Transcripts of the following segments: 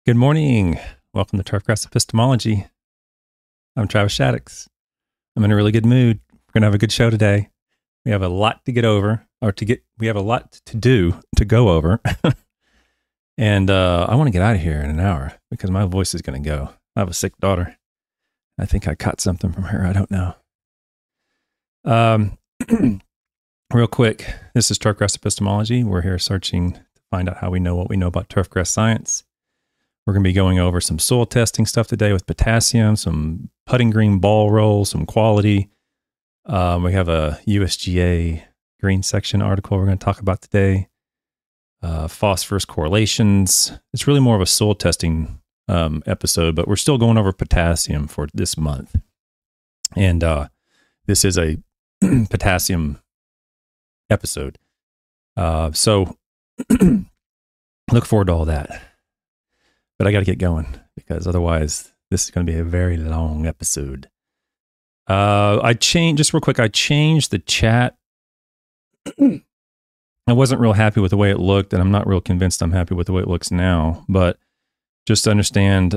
Good morning. Welcome to Turfgrass Epistemology. I'm Travis Shaddix. I'm in a really good mood. We're going to have a good show today. We have a lot to get over, we have a lot to do to go over. And I want to get out of here in an hour because my voice is going to go. I have a sick daughter. I think I caught something from her. I don't know. Real quick, this is Turfgrass Epistemology. We're here searching to find out how we know what we know about turfgrass science. We're going to be going over some soil testing stuff today with potassium, some putting green ball roll, some quality. We have a USGA green section article we're going to talk about today. Phosphorus correlations. It's really more of a soil testing episode, but we're still going over potassium for this month. And this is a potassium episode. So look forward to all that. But I got to get going because otherwise this is going to be a very long episode. I changed the chat. I wasn't real happy with the way it looked, and I'm not real convinced I'm happy with the way it looks now. But just to understand,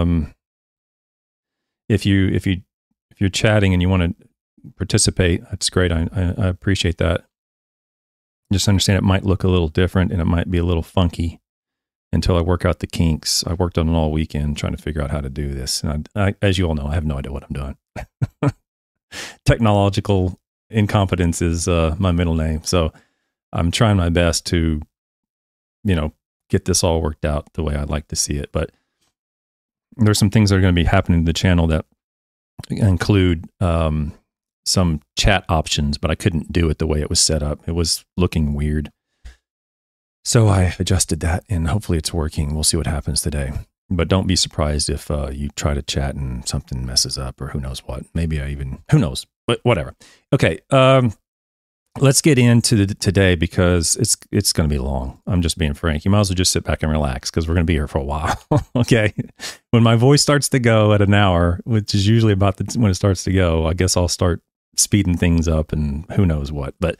if you're chatting and you want to participate, that's great. I appreciate that. Just understand it might look a little different and it might be a little funky until I work out the kinks. I worked on it all weekend trying to figure out how to do this. And I, as you all know, I have no idea what I'm doing. Technological incompetence is my middle name. So I'm trying my best to, get this all worked out the way I'd like to see it. But there's some things that are going to be happening to the channel that include some chat options, but I couldn't do it the way it was set up. It was looking weird. So I adjusted that, and hopefully it's working. We'll see what happens today. But don't be surprised if you try to chat and something messes up or who knows what. Maybe who knows, but whatever. Okay, let's get into today because it's going to be long. I'm just being frank. You might as well just sit back and relax because we're going to be here for a while. Okay, when my voice starts to go at an hour, which is usually about when it starts to go, I guess I'll start speeding things up and who knows what. But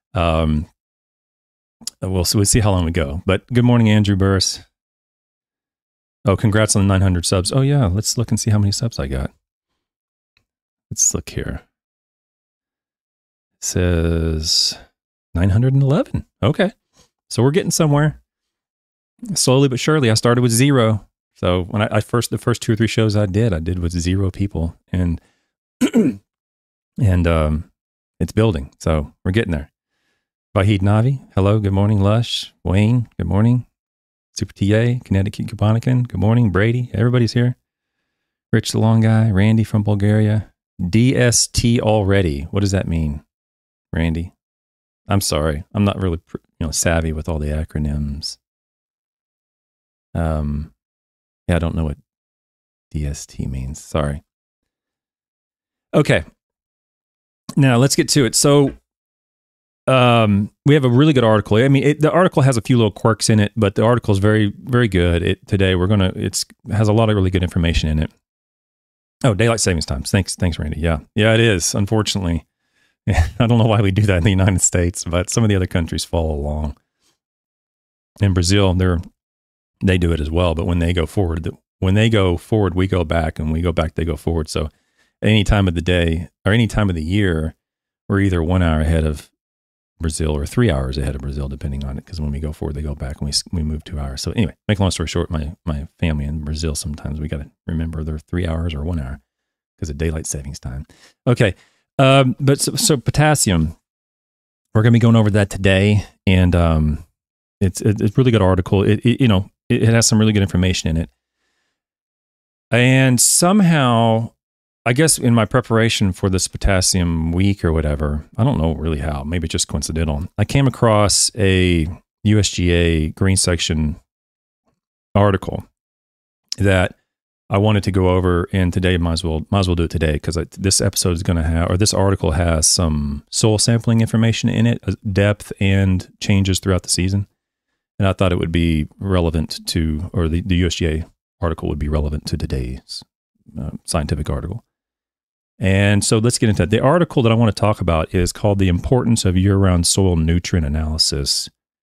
we'll see how long we go. But good morning, Andrew Burris. Oh, congrats on the 900 subs. Oh, yeah. Let's look and see how many subs I got. Let's look here. It says 911. Okay. So we're getting somewhere. Slowly but surely. I started with 0. So when the first 2 or 3 shows I did with 0 people. And it's building. So we're getting there. Vahid Navi, hello, good morning. Lush, Wayne, good morning. Super TA, Connecticut Kuponican, good morning. Brady, everybody's here. Rich the Long Guy, Randy from Bulgaria. DST already. What does that mean, Randy? I'm sorry. I'm not really savvy with all the acronyms. Yeah, I don't know what DST means. Sorry. Okay. Now let's get to it. So we have a really good article. I mean, the article has a few little quirks in it, but the article is very, very good. Today it has a lot of really good information in it. Oh, daylight savings times. Thanks, Randy. Yeah, it is. Unfortunately, I don't know why we do that in the United States, but some of the other countries follow along. In Brazil, they do it as well. But when they go forward, we go back, and we go back, they go forward. So, any time of the day or any time of the year, we're either 1 hour ahead of Brazil or 3 hours ahead of Brazil, depending on it. Because when we go forward, they go back, and we move 2 hours. So anyway, make a long story short, my family in Brazil, sometimes we got to remember they're 3 hours or 1 hour because of daylight savings time. Okay. But so potassium, we're going to be going over that today. And it's a really good article. It has some really good information in it. And somehow, I guess in my preparation for this potassium week or whatever, I don't know really how, maybe just coincidental, I came across a USGA green section article that I wanted to go over, and today might as well do it today because this episode is going to have, or this article has some soil sampling information in it, depth and changes throughout the season. And I thought it would be relevant to, or the USGA article would be relevant to today's scientific article. And so let's get into it. The article that I want to talk about is called The Importance of Year-Round Soil Nutrient Analysis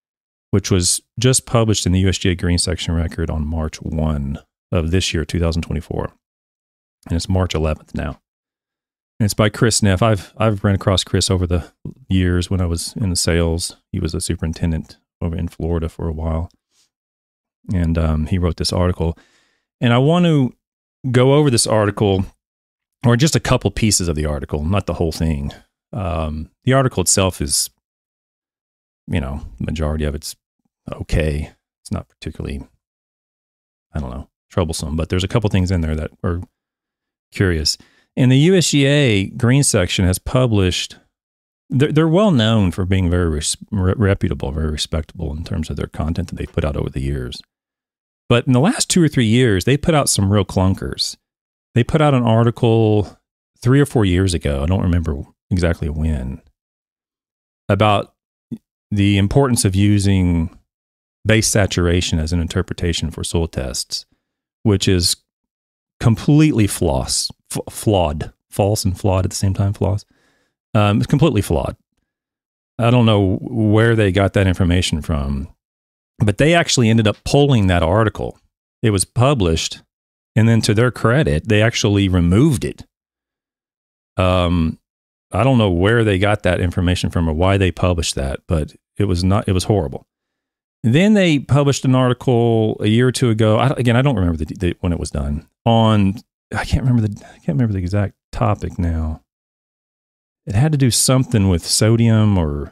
which was just published in the USGA Green Section Record on March 1 of this year, 2024. And it's March 11th now. And it's by Chris Neff. I've ran across Chris over the years when I was in the sales. He was a superintendent over in Florida for a while. And he wrote this article. And I want to go over this article, or just a couple pieces of the article, not the whole thing. The article itself is, the majority of it's okay. It's not particularly, troublesome, but there's a couple things in there that are curious. And the USGA Green Section has published, they're well known for being very reputable, very respectable in terms of their content that they put out over the years. But in the last 2 or 3 years, they put out some real clunkers. They put out an article 3 or 4 years ago, I don't remember exactly when, about the importance of using base saturation as an interpretation for soil tests, which is completely flawed, false and flawed at the same time, it's completely flawed. I don't know where they got that information from, but they actually ended up pulling that article. It was published, and then to their credit, they actually removed it. I don't know where they got that information from or why they published that, but it was horrible. And then they published an article a year or two ago. I don't remember when it was done. I can't remember the exact topic now. It had to do something with sodium or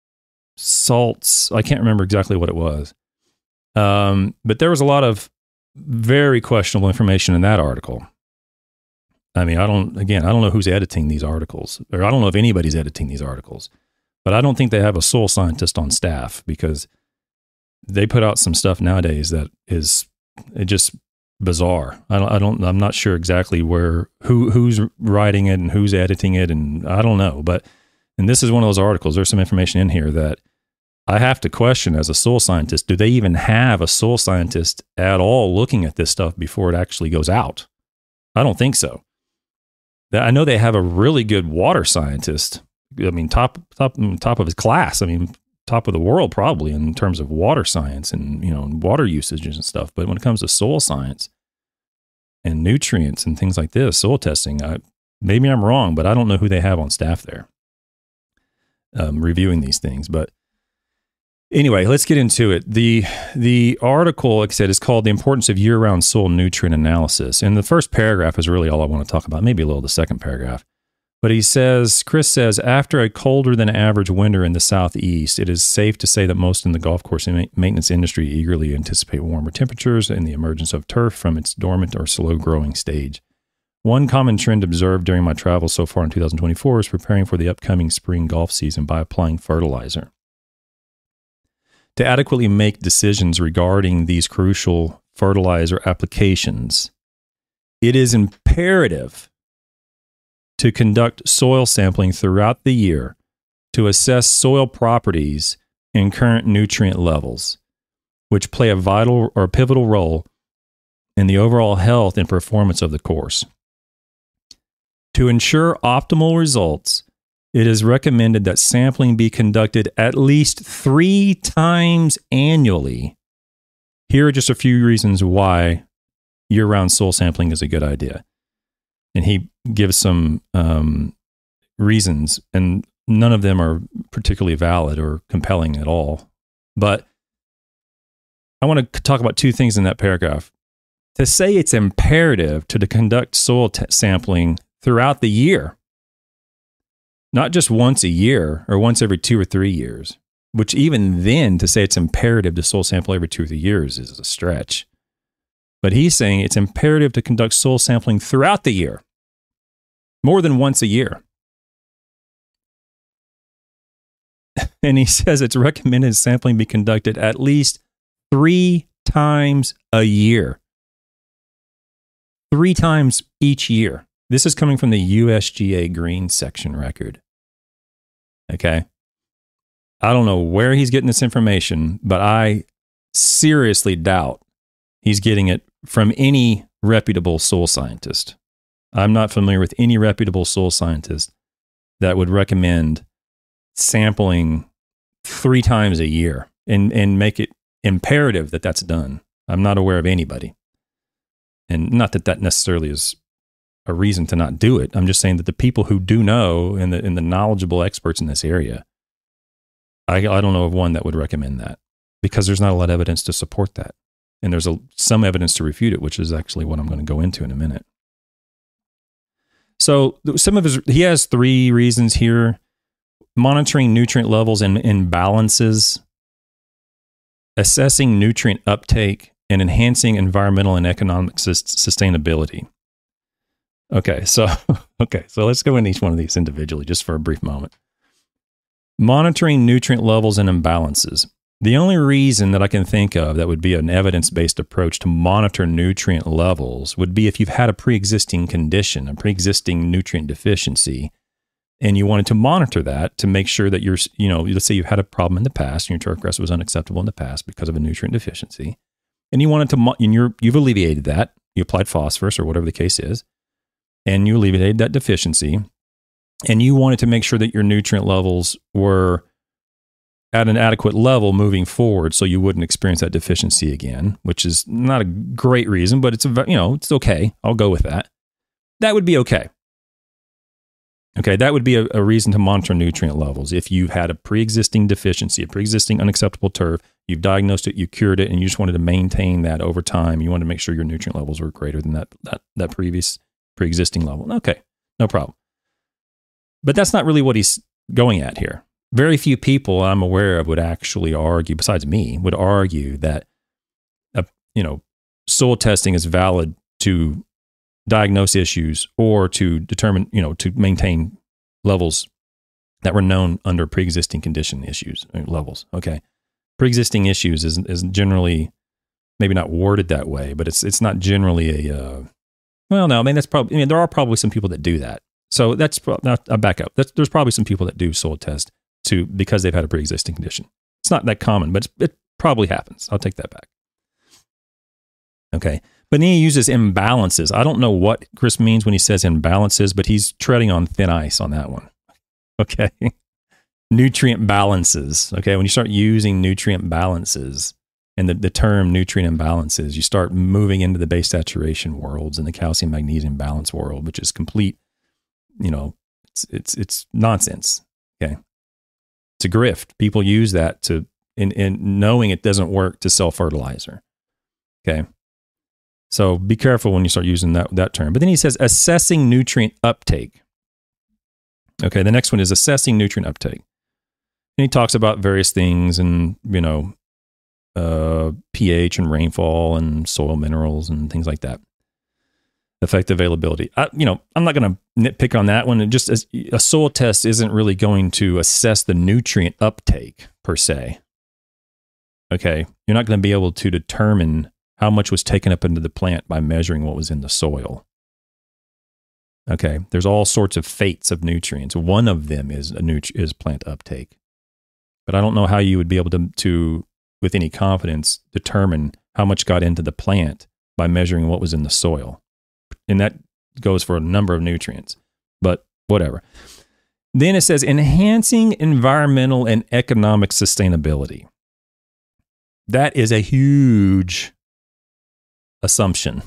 salts. I can't remember exactly what it was. But there was a lot of very questionable information in that article. I mean, I don't know who's editing these articles, or I don't know if anybody's editing these articles, but I don't think they have a soil scientist on staff, because they put out some stuff nowadays that is just bizarre. I'm not sure exactly who's writing it and who's editing it, and I don't know. And this is one of those articles. There's some information in here that I have to question as a soil scientist. Do they even have a soil scientist at all looking at this stuff before it actually goes out? I don't think so. I know they have a really good water scientist. I mean, top of his class. I mean, top of the world probably in terms of water science and water usage and stuff. But when it comes to soil science and nutrients and things like this, soil testing, maybe I'm wrong, but I don't know who they have on staff there reviewing these things. But anyway, let's get into it. The article, like I said, is called "The Importance of Year-Round Soil Nutrient Analysis." And the first paragraph is really all I want to talk about, maybe a little the second paragraph. But Chris says, after a colder than average winter in the southeast, it is safe to say that most in the golf course maintenance industry eagerly anticipate warmer temperatures and the emergence of turf from its dormant or slow-growing stage. One common trend observed during my travels so far in 2024 is preparing for the upcoming spring golf season by applying fertilizer. To adequately make decisions regarding these crucial fertilizer applications, it is imperative to conduct soil sampling throughout the year to assess soil properties and current nutrient levels, which play a vital or pivotal role in the overall health and performance of the course. To ensure optimal results, it is recommended that sampling be conducted at least 3 times annually. Here are just a few reasons why year-round soil sampling is a good idea. And he gives some reasons, and none of them are particularly valid or compelling at all. But I want to talk about 2 things in that paragraph. To say it's imperative to conduct soil sampling throughout the year, not just once a year or once every 2 or 3 years, which even then, to say it's imperative to soil sample every 2 or 3 years is a stretch. But he's saying it's imperative to conduct soil sampling throughout the year, more than once a year. And he says it's recommended sampling be conducted at least 3 times a year. 3 times each year. This is coming from the USGA Green Section Record. Okay? I don't know where he's getting this information, but I seriously doubt he's getting it from any reputable soil scientist. I'm not familiar with any reputable soil scientist that would recommend sampling 3 times a year and make it imperative that that's done. I'm not aware of anybody. And not that that necessarily is a reason to not do it. I'm just saying that the people who do know and the knowledgeable experts in this area, I don't know of one that would recommend that, because there's not a lot of evidence to support that. And there's some evidence to refute it, which is actually what I'm going to go into in a minute. So he has 3 reasons here: monitoring nutrient levels and imbalances, assessing nutrient uptake, and enhancing environmental and economic sustainability. Okay, so let's go into each one of these individually just for a brief moment. Monitoring nutrient levels and imbalances. The only reason that I can think of that would be an evidence-based approach to monitor nutrient levels would be if you've had a pre-existing condition, a pre-existing nutrient deficiency, and you wanted to monitor that to make sure that let's say you've had a problem in the past, and your turfgrass was unacceptable in the past because of a nutrient deficiency, and you wanted to, you've alleviated that, you applied phosphorus or whatever the case is, and you alleviated that deficiency, and you wanted to make sure that your nutrient levels were at an adequate level moving forward so you wouldn't experience that deficiency again, which is not a great reason, but it's okay. I'll go with that. That would be okay. Okay, that would be a reason to monitor nutrient levels. If you had a pre-existing deficiency, a pre-existing unacceptable turf, you've diagnosed it, you cured it, and you just wanted to maintain that over time, you wanted to make sure your nutrient levels were greater than that previous pre-existing level. Okay, no problem. But that's not really what he's going at here. Very few people I'm aware of would actually argue, besides me, would argue that soil testing is valid to diagnose issues or to determine, to maintain levels that were known under pre-existing condition issues levels. Okay, pre-existing issues is generally maybe not worded that way, but it's not generally that's probably. There are probably some people that do that. So that's I'll back up. There's probably some people that do soil test because they've had a pre-existing condition. It's not that common, but it probably happens. I'll take that back. Okay. But then he uses imbalances. I don't know what Chris means when he says imbalances, but he's treading on thin ice on that one. Okay. Nutrient balances. Okay. When you start using nutrient balances and the term nutrient imbalances, you start moving into the base saturation worlds and the calcium magnesium balance world, which is complete, it's nonsense. Okay. It's a grift. People use that in knowing it doesn't work to sell fertilizer. Okay. So be careful when you start using that term. But then he says assessing nutrient uptake. Okay. The next one is assessing nutrient uptake. And he talks about various things and, pH and rainfall and soil minerals and things like that. Effective availability. I'm not going to nitpick on that one. Just as a soil test isn't really going to assess the nutrient uptake per se. Okay. You're not going to be able to determine how much was taken up into the plant by measuring what was in the soil. Okay. There's all sorts of fates of nutrients. One of them is plant uptake. But I don't know how you would be able to with any confidence, determine how much got into the plant by measuring what was in the soil. And that goes for a number of nutrients, but whatever. Then it says enhancing environmental and economic sustainability. That is a huge assumption.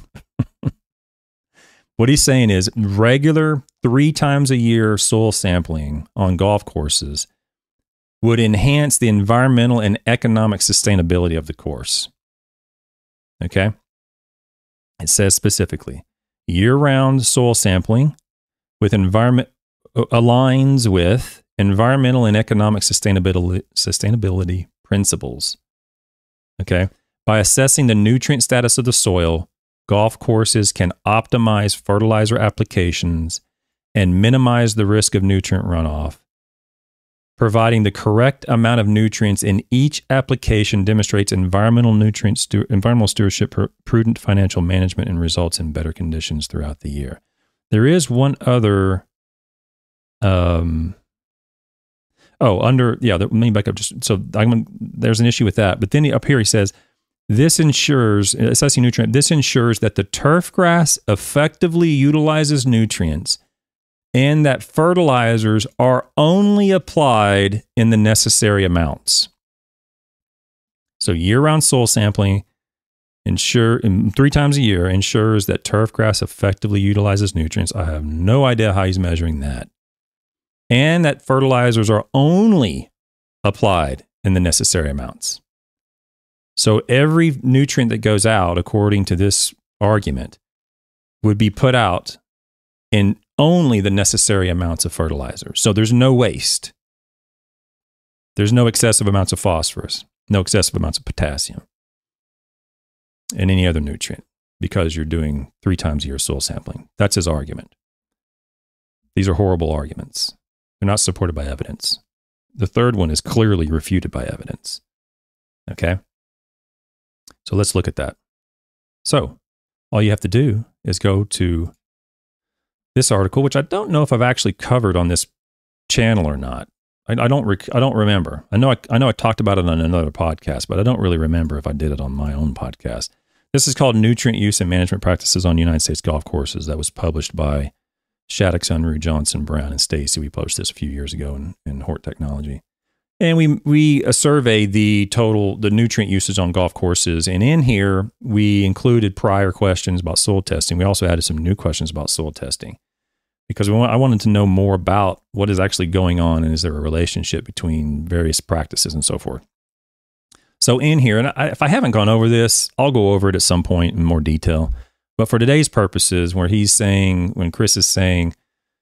What he's saying is regular 3 times a year soil sampling on golf courses would enhance the environmental and economic sustainability of the course. Okay? It says specifically, year-round soil sampling with aligns with environmental and economic sustainability principles. Okay? By assessing the nutrient status of the soil, golf courses can optimize fertilizer applications and minimize the risk of nutrient runoff. Providing the correct amount of nutrients in each application demonstrates environmental stewardship, prudent financial management, and results in better conditions throughout the year. There is one other. Let me back up. There's an issue with that. But then up here he says, this ensures that the turf grass effectively utilizes nutrients and that fertilizers are only applied in the necessary amounts. So year-round soil sampling 3 times a year ensures that turf grass effectively utilizes nutrients. I have no idea how he's measuring that. And that fertilizers are only applied in the necessary amounts. So every nutrient that goes out, according to this argument, would be put out in only the necessary amounts of fertilizer. So there's no waste. There's no excessive amounts of phosphorus, no excessive amounts of potassium, and any other nutrient, because you're doing 3 times a year soil sampling. That's his argument. These are horrible arguments. They're not supported by evidence. The third one is clearly refuted by evidence. Okay? So let's look at that. So all you have to do is go to this article, which I don't know if I've actually covered on this channel or not. I don't remember. I know I talked about it on another podcast, but I don't really remember if I did it on my own podcast. This is called Nutrient Use and Management Practices on United States Golf Courses. That was published by Shattuck, Unruh, Johnson, Brown, and Stacy. We published this a few years ago in Hort Technology. And we surveyed the nutrient usage on golf courses. And in here, we included prior questions about soil testing. We also added some new questions about soil testing because I wanted to know more about what is actually going on and is there a relationship between various practices and so forth. So in here, and if I haven't gone over this, I'll go over it at some point in more detail. But for today's purposes, when Chris is saying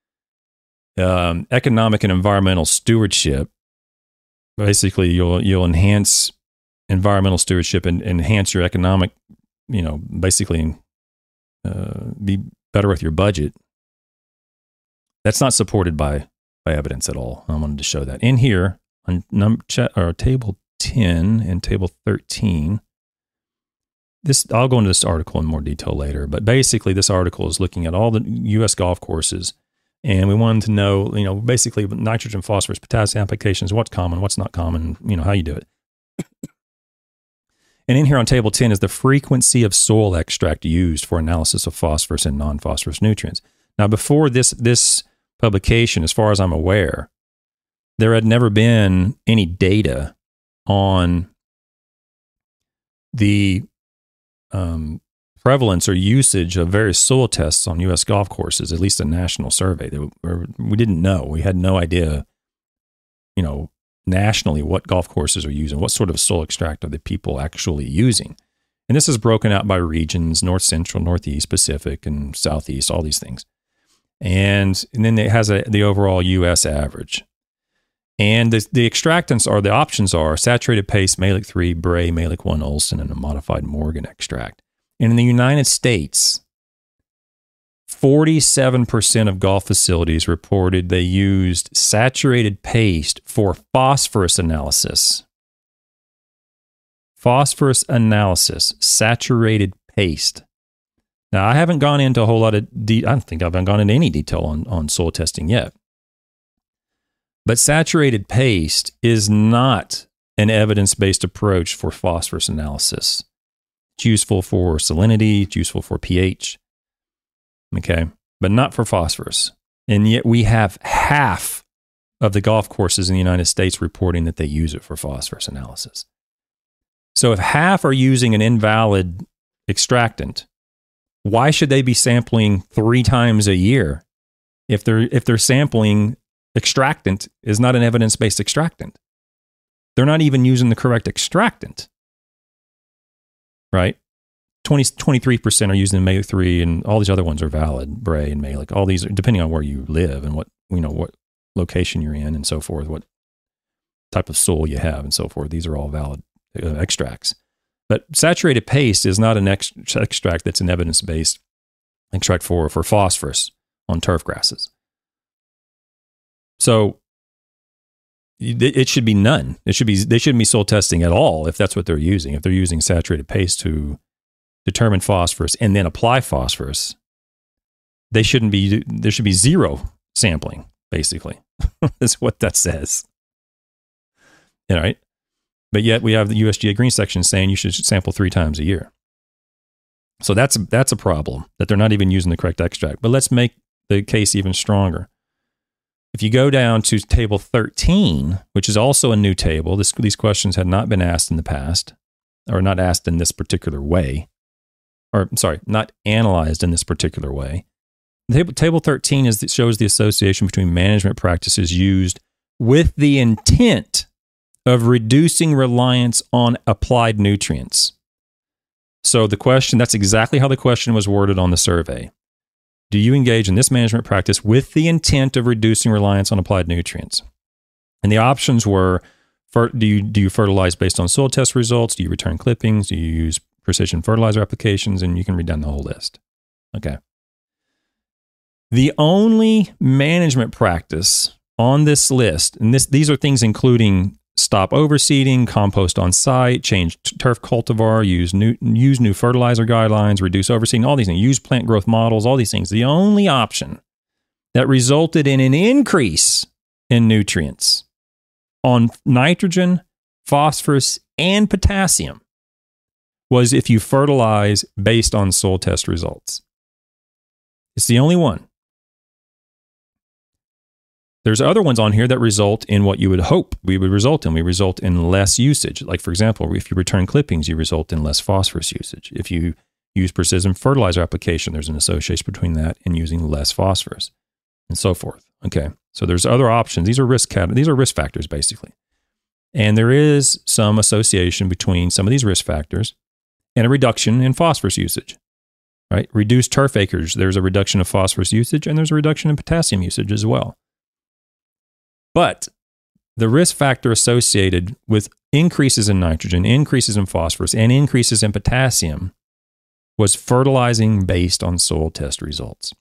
economic and environmental stewardship, basically you'll enhance environmental stewardship and enhance your economic, basically be better with your budget. That's not supported by evidence at all. I wanted to show that. In here, on table 10 and table 13, I'll go into this article in more detail later, but basically this article is looking at all the U.S. golf courses, and we wanted to know, basically nitrogen, phosphorus, potassium applications, what's common, what's not common, how you do it. And in here on table 10 is the frequency of soil extract used for analysis of phosphorus and non-phosphorus nutrients. Now, before this publication, as far as I'm aware, there had never been any data on the prevalence or usage of various soil tests on U.S. golf courses, at least a national survey. We didn't know. We had no idea, nationally what golf courses are using, what sort of soil extract are the people actually using. And this is broken out by regions, North Central, Northeast, Pacific, and Southeast, all these things. And then it has the overall U.S. average. And the extractants the options are saturated paste, Malic 3, Bray, Malic 1, Olson, and a modified Morgan extract. And in the United States, 47% of golf facilities reported they used saturated paste for phosphorus analysis. Phosphorus analysis, saturated paste. Now, I haven't gone into a whole lot of I don't think I've gone into any detail on soil testing yet. But saturated paste is not an evidence-based approach for phosphorus analysis. It's useful for salinity, it's useful for pH, okay, but not for phosphorus. And yet we have half of the golf courses in the United States reporting that they use it for phosphorus analysis. So if half are using an invalid extractant, why should they be sampling 3 times a year if they're sampling extractant is not an evidence-based extractant? They're not even using the correct extractant, right? 23% are using Malic 3, and all these other ones are valid, Bray and Malic. All these are depending on where you live and what location you're in and so forth, what type of soil you have and so forth. These are all valid extracts. But saturated paste is not an extract that's an evidence-based extract for phosphorus on turf grasses. So it should be none. They shouldn't be soil testing at all if that's what they're using. If they're using saturated paste to determine phosphorus and then apply phosphorus, there should be zero sampling, basically. That's what that says. All right. But yet we have the USGA green section saying you should sample 3 times a year. So that's a problem, that they're not even using the correct extract. But let's make the case even stronger. If you go down to table 13, which is also a new table, these questions had not been asked in the past. or not asked in this particular way, or sorry, not analyzed in this particular way. Table 13 shows the association between management practices used with the intent of reducing reliance on applied nutrients. So the question, that's exactly how the question was worded on the survey. Do you engage in this management practice with the intent of reducing reliance on applied nutrients? And the options were, do you fertilize based on soil test results? Do you return clippings? Do you use precision fertilizer applications? And you can read down the whole list. Okay. The only management practice on this list, and these are things including stop overseeding, compost on site, change turf cultivar, use new fertilizer guidelines, reduce overseeding, all these things, use plant growth models, all these things. The only option that resulted in an increase in nutrients on nitrogen, phosphorus, and potassium was if you fertilize based on soil test results. It's the only one. There's other ones on here that result in what you would hope we would result in. We result in less usage. Like, for example, if you return clippings, you result in less phosphorus usage. If you use precision fertilizer application, there's an association between that and using less phosphorus, and so forth. Okay, so there's other options. These are risk factors, basically. And there is some association between some of these risk factors and a reduction in phosphorus usage. Right? Reduced turf acres, there's a reduction of phosphorus usage, and there's a reduction in potassium usage as well. But the risk factor associated with increases in nitrogen, increases in phosphorus, and increases in potassium was fertilizing based on soil test results.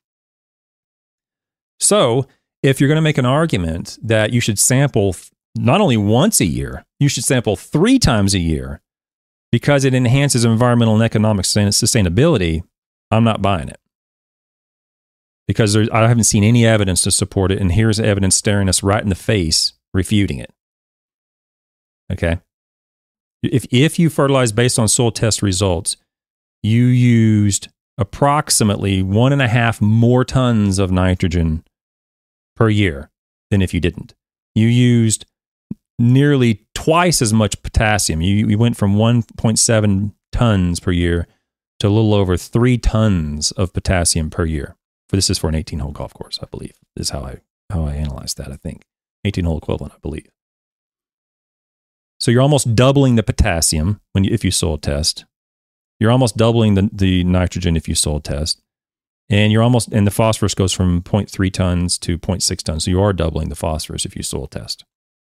So, if you're going to make an argument that you should sample not only once a year, you should sample 3 times a year because it enhances environmental and economic sustainability, I'm not buying it. Because I haven't seen any evidence to support it, and here's evidence staring us right in the face, refuting it. Okay? If you fertilize based on soil test results, you used approximately 1.5 more tons of nitrogen per year than if you didn't. You used nearly twice as much potassium. You went from 1.7 tons per year to a little over 3 tons of potassium per year. This is for an 18-hole golf course, I believe. This is how I analyzed that, I think. 18-hole equivalent, I believe. So you're almost doubling the potassium if you soil test. You're almost doubling the nitrogen if you soil test. And the phosphorus goes from 0.3 tons to 0.6 tons. So you are doubling the phosphorus if you soil test.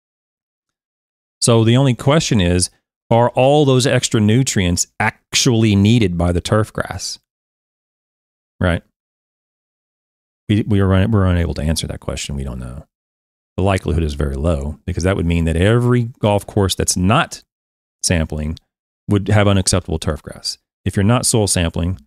So the only question is, are all those extra nutrients actually needed by the turf grass? Right? We're unable to answer that question. We don't know. The likelihood is very low because that would mean that every golf course that's not sampling would have unacceptable turf grass. If you're not soil sampling,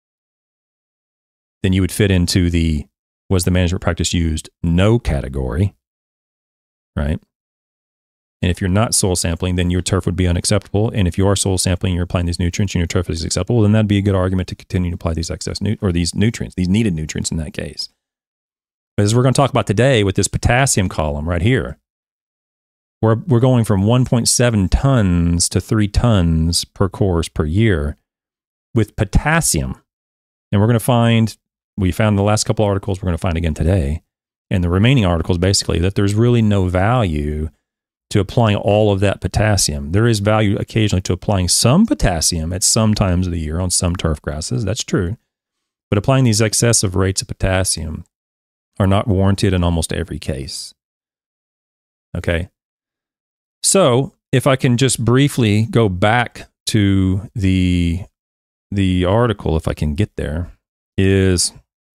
then you would fit into was the management practice used no category, right? And if you're not soil sampling, then your turf would be unacceptable. And if you are soil sampling, you're applying these nutrients and your turf is acceptable, then that'd be a good argument to continue to apply these these nutrients, these needed nutrients in that case. But as we're going to talk about today with this potassium column right here, we're going from 1.7 tons to 3 tons per course per year with potassium. And we found in the last couple articles, we're going to find again today, and the remaining articles basically, that there's really no value to applying all of that potassium. There is value occasionally to applying some potassium at some times of the year on some turf grasses. That's true. But applying these excessive rates of potassium are not warranted in almost every case. Okay. So if I can just briefly go back to the article, if I can get there, is,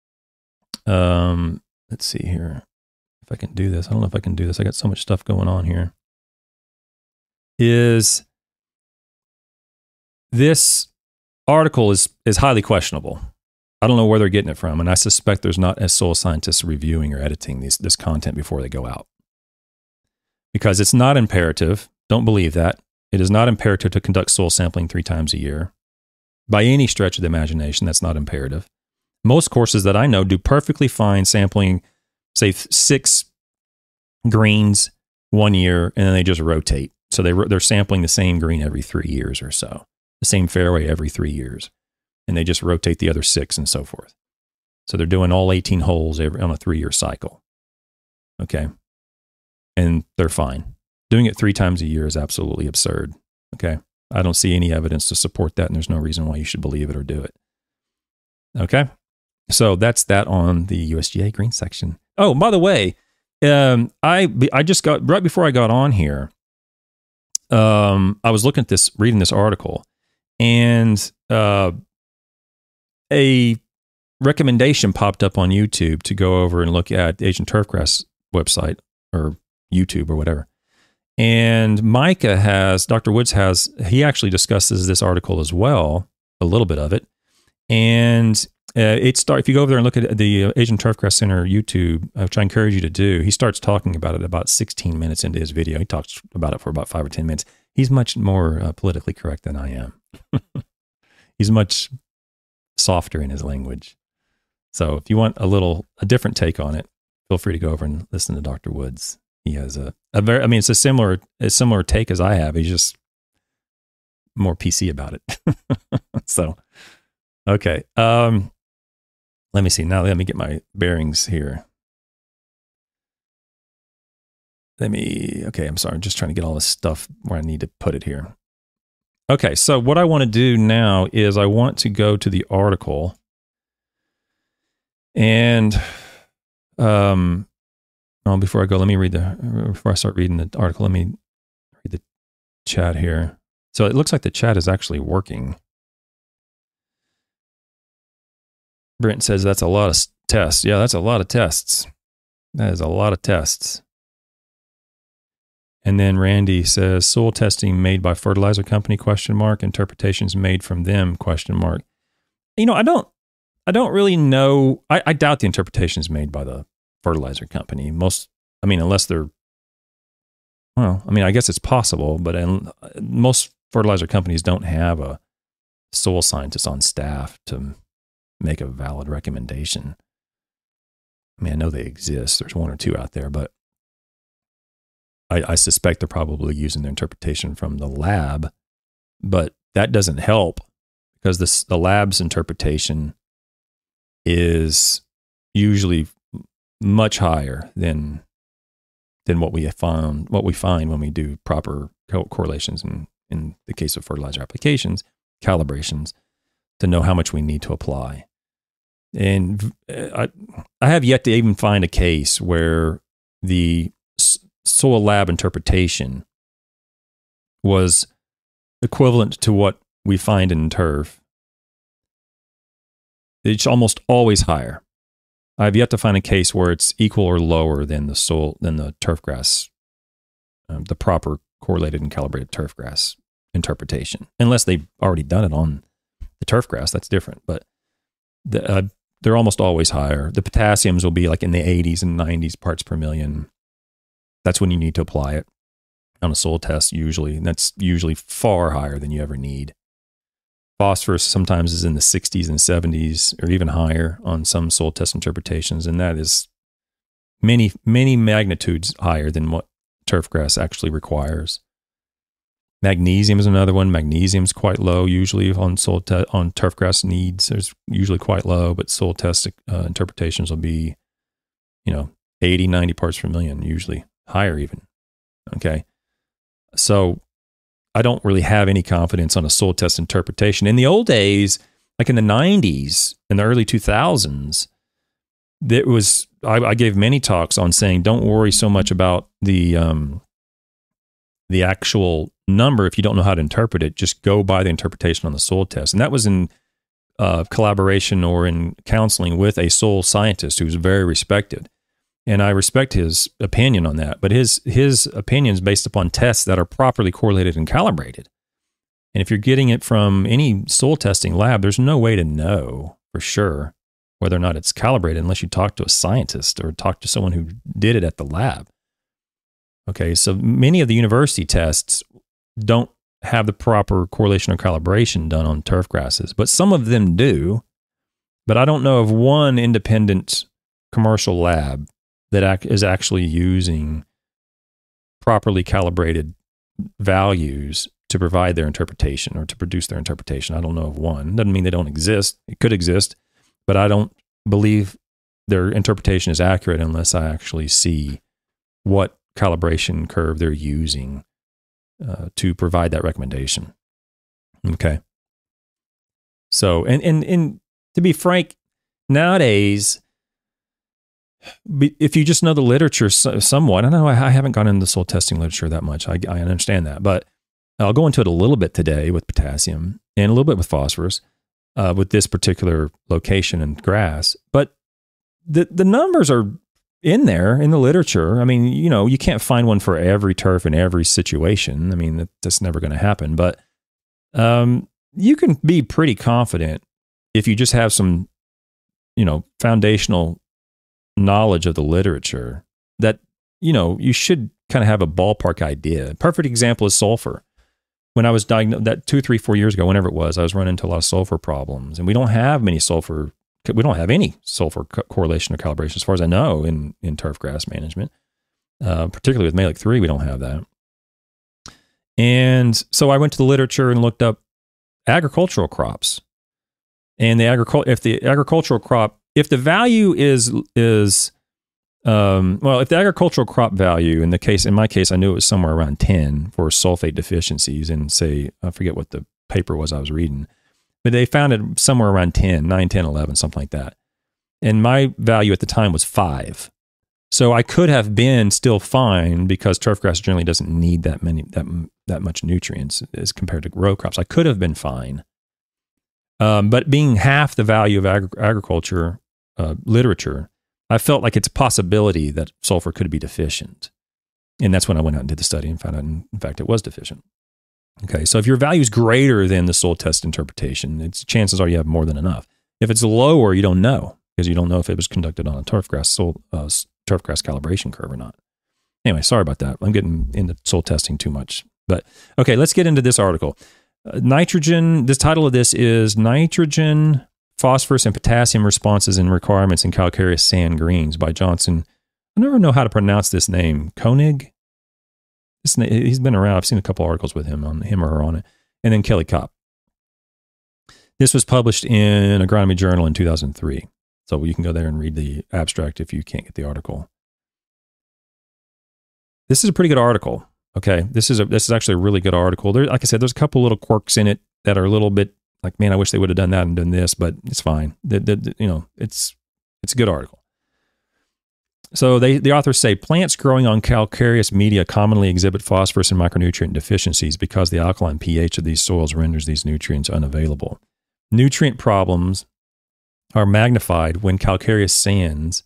let's see here. If I can do this. I don't know if I can do this. I got so much stuff going on here. Is this article is highly questionable. I don't know where they're getting it from, and I suspect there's not as soil scientists reviewing or editing this content before they go out. Because it's not imperative, don't believe that, it is not imperative to conduct soil sampling 3 times a year. By any stretch of the imagination, that's not imperative. Most courses that I know do perfectly fine sampling, say 6 greens 1 year, and then they just rotate. So they're sampling the same green every 3 years or so, the same fairway every 3 years, and they just rotate the other 6 and so forth. So they're doing all 18 holes on a 3-year cycle. Okay. And they're fine. Doing it 3 times a year is absolutely absurd. Okay. I don't see any evidence to support that, and there's no reason why you should believe it or do it. Okay. So that's that on the USGA green section. Oh, by the way, I just got, right before I got on here, I was looking at reading this article, and a recommendation popped up on YouTube to go over and look at Asian Turfgrass website or YouTube or whatever. And Dr. Woods he actually discusses this article as well, a little bit of it. And if you go over there and look at the Asian Turfgrass Center YouTube, which I encourage you to do, he starts talking about it about 16 minutes into his video. He talks about it for about 5 or 10 minutes. He's much more politically correct than I am. He's much softer in his language. So if you want a different take on it, feel free to go over and listen to Dr. Woods. He has it's a similar take as I have. He's just more PC about it. So, okay. Let me see. Now let me get my bearings here. Okay, I'm sorry. I'm just trying to get all this stuff where I need to put it here. Okay, so what I want to do now is I want to go to the article, and before I go, before I start reading the article, let me read the chat here. So it looks like the chat is actually working. Brent says that's a lot of tests. Yeah, that's a lot of tests. That is a lot of tests. And then Randy says soil testing made by fertilizer company ? Interpretations made from them ? You know, I don't really know. I doubt the interpretations made by the fertilizer company. Unless they're, I guess it's possible, but most fertilizer companies don't have a soil scientist on staff to make a valid recommendation. I know they exist. There's 1 or 2 out there, but I suspect they're probably using their interpretation from the lab, but that doesn't help because the lab's interpretation is usually much higher than what we find when we do proper correlations in the case of fertilizer applications, calibrations, to know how much we need to apply. And I have yet to even find a case where the soil lab interpretation was equivalent to what we find in turf. It's almost always higher. I've yet to find a case where it's equal or lower than the turf grass, the proper correlated and calibrated turf grass interpretation, unless they've already done it on the turf grass. That's different, but they're almost always higher. The potassiums will be like in the 80s and 90s parts per million. That's when you need to apply it on a soil test usually, and that's usually far higher than you ever need. Phosphorus sometimes is in the 60s and 70s or even higher on some soil test interpretations, and that is many, many magnitudes higher than what turf grass actually requires. Magnesium is another one. Magnesium is quite low usually on on turf grass needs. There's usually quite low, but soil test interpretations will be, 80, 90 parts per million, usually higher even. Okay. So I don't really have any confidence on a soil test interpretation. In the old days, like in the 90s and the early 2000s, I gave many talks on saying, don't worry so much about the actual number. If you don't know how to interpret it, just go by the interpretation on the soil test. And that was in collaboration or in counseling with a soil scientist who's very respected. And I respect his opinion on that, but his opinion is based upon tests that are properly correlated and calibrated. And if you're getting it from any soil testing lab, there's no way to know for sure whether or not it's calibrated unless you talk to a scientist or talk to someone who did it at the lab. Okay, so many of the university tests don't have the proper correlation or calibration done on turf grasses, but some of them do. But I don't know of one independent commercial lab that is actually using properly calibrated values to provide their interpretation or to produce their interpretation. I don't know of one. Doesn't mean they don't exist. It could exist, but I don't believe their interpretation is accurate unless I actually see what calibration curve they're using to provide that recommendation. Okay. So, and to be frank, nowadays, if you just know the literature somewhat, I know I haven't gone into soil testing literature that much. I understand that, but I'll go into it a little bit today with potassium and a little bit with phosphorus with this particular location and grass. But the numbers are in there in the literature. I mean, you can't find one for every turf in every situation. I mean, that's never going to happen. But you can be pretty confident if you just have some, foundational knowledge of the literature that, you should kind of have a ballpark idea. Perfect example is sulfur. When I was diagnosed that 2, 3, 4 years ago, whenever it was, I was running into a lot of sulfur problems, and we don't have any sulfur correlation or calibration as far as I know in turf grass management, particularly with Mehlich 3, we don't have that. And so I went to the literature and looked up agricultural crops, and if the value if the agricultural crop value in my case, I knew it was somewhere around 10 for sulfate deficiencies, and say, I forget what the paper was I was reading, but they found it somewhere around 10, 9, 10, 11, something like that. And my value at the time was 5. So I could have been still fine because turf grass generally doesn't need that much nutrients as compared to row crops. I could have been fine. But being half the value of agriculture literature, I felt like it's a possibility that sulfur could be deficient. And that's when I went out and did the study and found out, in fact, it was deficient. Okay, so if your value is greater than the soil test interpretation, chances are you have more than enough. If it's lower, you don't know, because you don't know if it was conducted on a turf grass calibration curve or not. Anyway, sorry about that. I'm getting into soil testing too much. But okay, let's get into this article. Nitrogen, the title of this is Nitrogen, Phosphorus, and Potassium Responses and Requirements in Calcareous Sand Greens by Johnson. I never know how to pronounce this name. Koenig? He's been around. I've seen a couple articles with him or her on it. And then Kelly Kopp. This was published in Agronomy Journal in 2003. So you can go there and read the abstract if you can't get the article. This is a pretty good article. Okay, this is actually a really good article. Like I said, there's a couple little quirks in it that are a little bit like, man, I wish they would have done that and done this, but it's fine. It's a good article. So the authors say plants growing on calcareous media commonly exhibit phosphorus and micronutrient deficiencies because the alkaline pH of these soils renders these nutrients unavailable. Nutrient problems are magnified when calcareous sands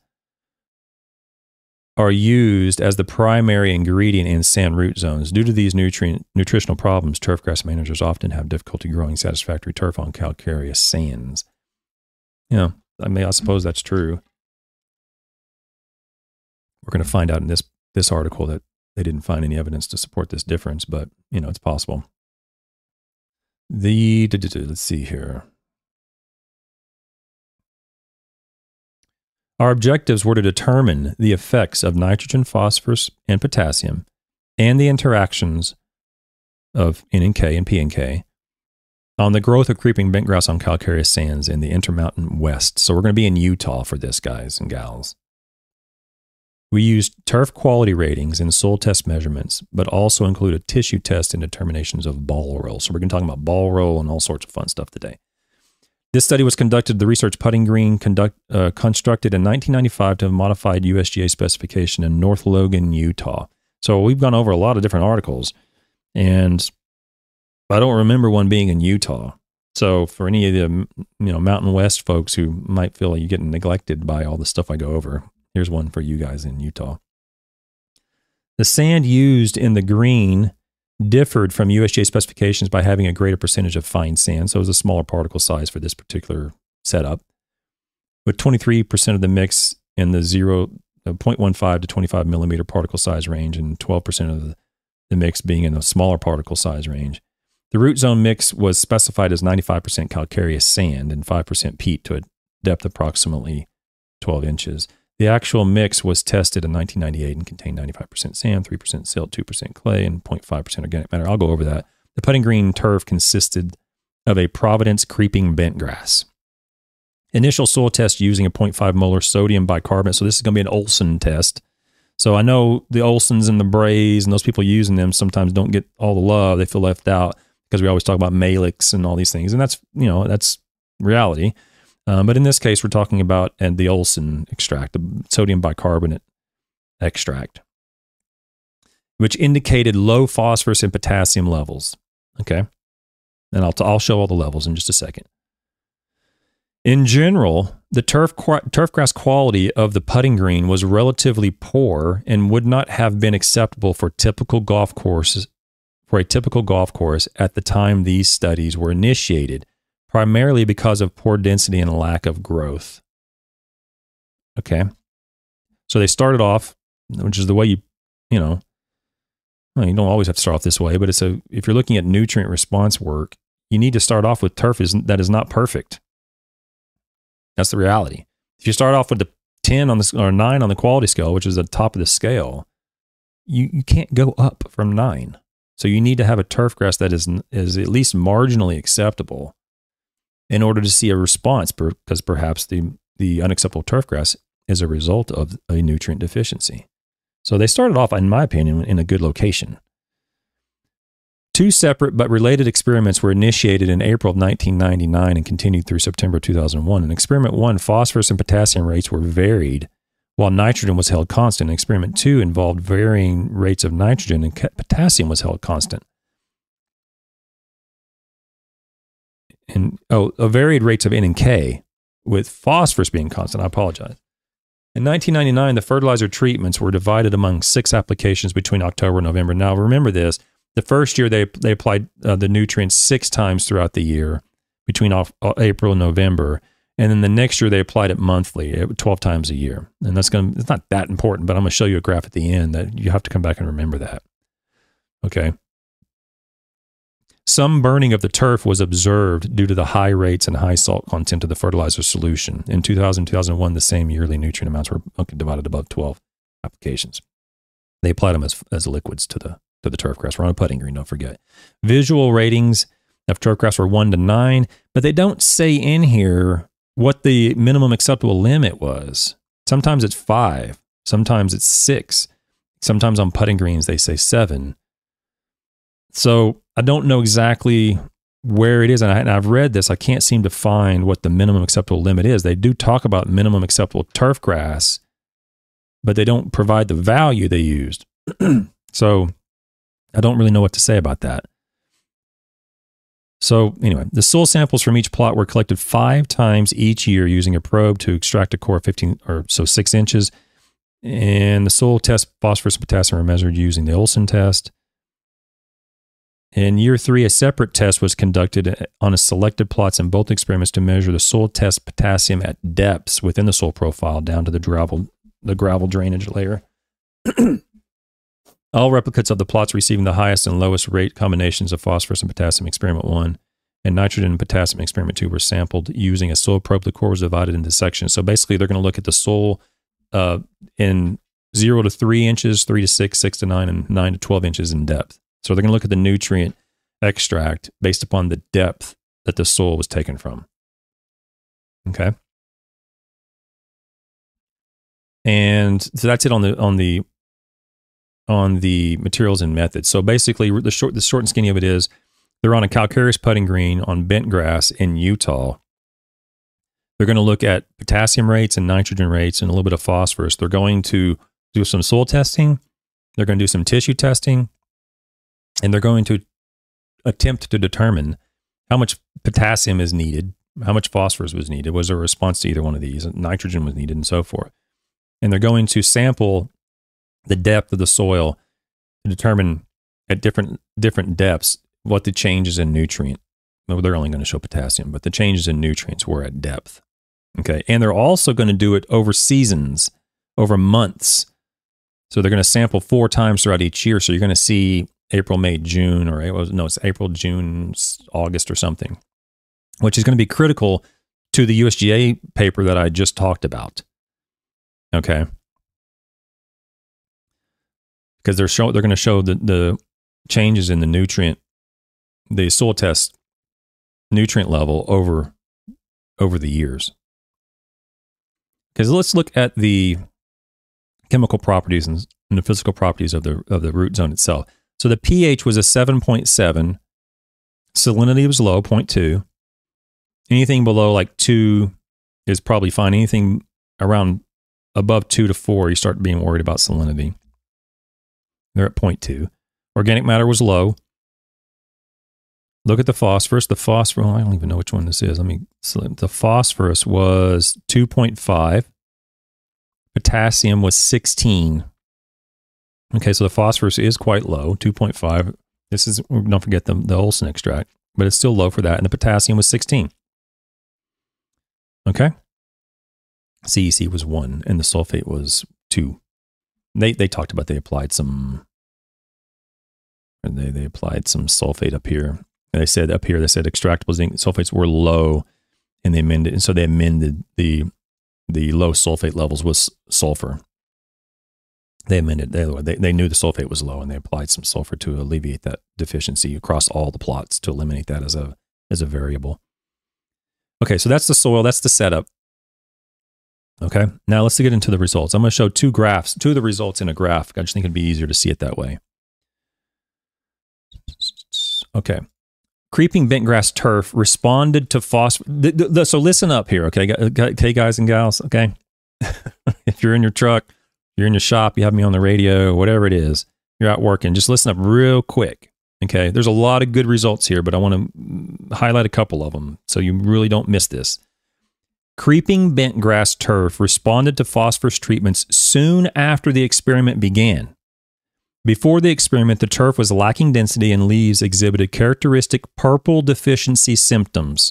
are used as the primary ingredient in sand root zones. Due to these nutritional problems, turfgrass managers often have difficulty growing satisfactory turf on calcareous sands. I suppose that's true. We're going to find out in this article that they didn't find any evidence to support this difference, but it's possible. Let's see here. Our objectives were to determine the effects of nitrogen, phosphorus, and potassium, and the interactions of N and K and P and K on the growth of creeping bentgrass on calcareous sands in the Intermountain West. So we're going to be in Utah for this, guys and gals. We used turf quality ratings and soil test measurements, but also included tissue tests and determinations of ball roll. So we're going to talk about ball roll and all sorts of fun stuff today. This study was conducted, the research putting green constructed in 1995 to a modified USGA specification in North Logan, Utah. So we've gone over a lot of different articles, and I don't remember one being in Utah. So for any of the Mountain West folks who might feel like you're getting neglected by all the stuff I go over, here's one for you guys in Utah. The sand used in the green differed from USGA specifications by having a greater percentage of fine sand. So it was a smaller particle size for this particular setup, with 23% of the mix in the 0.15 to 25 millimeter particle size range and 12% of the mix being in a smaller particle size range. The root zone mix was specified as 95% calcareous sand and 5% peat to a depth approximately 12 inches. The actual mix was tested in 1998 and contained 95% sand, 3% silt, 2% clay, and 0.5% organic matter. I'll go over that. The putting green turf consisted of a Providence creeping bentgrass. Initial soil test using a 0.5 molar sodium bicarbonate. So this is going to be an Olsen test. So I know the Olsens and the Brays and those people using them sometimes don't get all the love. They feel left out because we always talk about Malix and all these things. And that's, that's reality. But in this case, we're talking about the Olsen extract, the sodium bicarbonate extract, which indicated low phosphorus and potassium levels. Okay. And I'll show all the levels in just a second. In general, the turfgrass quality of the putting green was relatively poor and would not have been acceptable for a typical golf course at the time these studies were initiated, primarily because of poor density and a lack of growth. Okay. So they started off, which is the way you don't always have to start off this way, but if you're looking at nutrient response work, you need to start off with turf that is not perfect. That's the reality. If you start off with the 10 or 9 on the quality scale, which is the top of the scale, you can't go up from 9. So you need to have a turf grass that is at least marginally acceptable in order to see a response, because perhaps the unacceptable turf grass is a result of a nutrient deficiency. So they started off, in my opinion, in a good location. 2 separate but related experiments were initiated in April of 1999 and continued through September 2001. In Experiment 1, phosphorus and potassium rates were varied, while nitrogen was held constant. Experiment 2 involved varying rates of nitrogen, and potassium was held constant. Varied rates of N and K, with phosphorus being constant. I apologize. In 1999, the fertilizer treatments were divided among 6 applications between October and November. Now, remember this. The first year, they applied the nutrients 6 times throughout the year between April and November. And then the next year, they applied it monthly, 12 times a year. And it's not that important, but I'm going to show you a graph at the end that you have to come back and remember that. Okay. Some burning of the turf was observed due to the high rates and high salt content of the fertilizer solution. In 2000 and 2001, the same yearly nutrient amounts were divided above 12 applications. They applied them as liquids to the turf grass. We're on a putting green, don't forget. Visual ratings of turf grass were 1 to 9, but they don't say in here what the minimum acceptable limit was. Sometimes it's 5, sometimes it's 6, sometimes on putting greens they say 7. So I don't know exactly where it is, and I've read this. I can't seem to find what the minimum acceptable limit is. They do talk about minimum acceptable turf grass, but they don't provide the value they used. So I don't really know what to say about that. So anyway, the soil samples from each plot were collected 5 times each year using a probe to extract a core of 6 inches. And the soil test phosphorus and potassium were measured using the Olsen test. In year 3, a separate test was conducted on a selected plots in both experiments to measure the soil test potassium at depths within the soil profile down to the gravel drainage layer. All replicates of the plots receiving the highest and lowest rate combinations of phosphorus and potassium experiment 1 and nitrogen and potassium experiment 2 were sampled using a soil probe. The core was divided into sections. So basically they're going to look at the soil in 0 to 3 inches, 3 to 6, 6 to 9, and 9 to 12 inches in depth. So they're going to look at the nutrient extract based upon the depth that the soil was taken from. Okay. And so that's it on the materials and methods. So basically, the short and skinny of it is they're on a calcareous putting green on bent grass in Utah. They're going to look at potassium rates and nitrogen rates and a little bit of phosphorus. They're going to do some soil testing. They're going to do some tissue testing. And they're going to attempt to determine how much potassium is needed, how much phosphorus was needed, was there a response to either one of these, nitrogen was needed, and so forth. And they're going to sample the depth of the soil to determine at different depths what the changes in nutrient. Well, they're only going to show potassium, but the changes in nutrients were at depth. Okay. And they're also going to do it over seasons, over months. So they're going to sample 4 times throughout each year. So you're going to see April, May, June, it's April, June, August or something, which is going to be critical to the USGA paper that I just talked about. Okay. Because they're going to show the changes in the soil test nutrient level over the years. Because let's look at the chemical properties and the physical properties of the root zone itself. So the pH was a 7.7. Salinity was low, 0.2. Anything below like 2 is probably fine. Anything around above 2 to 4, you start being worried about salinity. They're at 0.2. Organic matter was low. Look at the phosphorus. Well, I don't even know which one this is. The phosphorus was 2.5. Potassium was 16. Okay, so the phosphorus is quite low, 2.5. Don't forget the Olsen extract, but it's still low for that. And the potassium was 16. Okay. CEC was 1 and the sulfate was 2. They talked about they applied some sulfate up here. They said extractable zinc sulfates were low, and they amended the low sulfate levels with sulfur. They amended. They knew the sulfate was low, and they applied some sulfur to alleviate that deficiency across all the plots to eliminate that as a variable. Okay, so that's the soil. That's the setup. Okay, now let's get into the results. I'm going to show two of the results in a graph. I just think it'd be easier to see it that way. Okay. Creeping bentgrass turf responded to phosphorus. So listen up here, okay, guys and gals, okay? If you're in your truck, you're in your shop, you have me on the radio, whatever it is, you're out working, just listen up real quick, okay? There's a lot of good results here, but I want to highlight a couple of them so you really don't miss this. Creeping bentgrass turf responded to phosphorus treatments soon after the experiment began. Before the experiment, the turf was lacking density and leaves exhibited characteristic purple deficiency symptoms.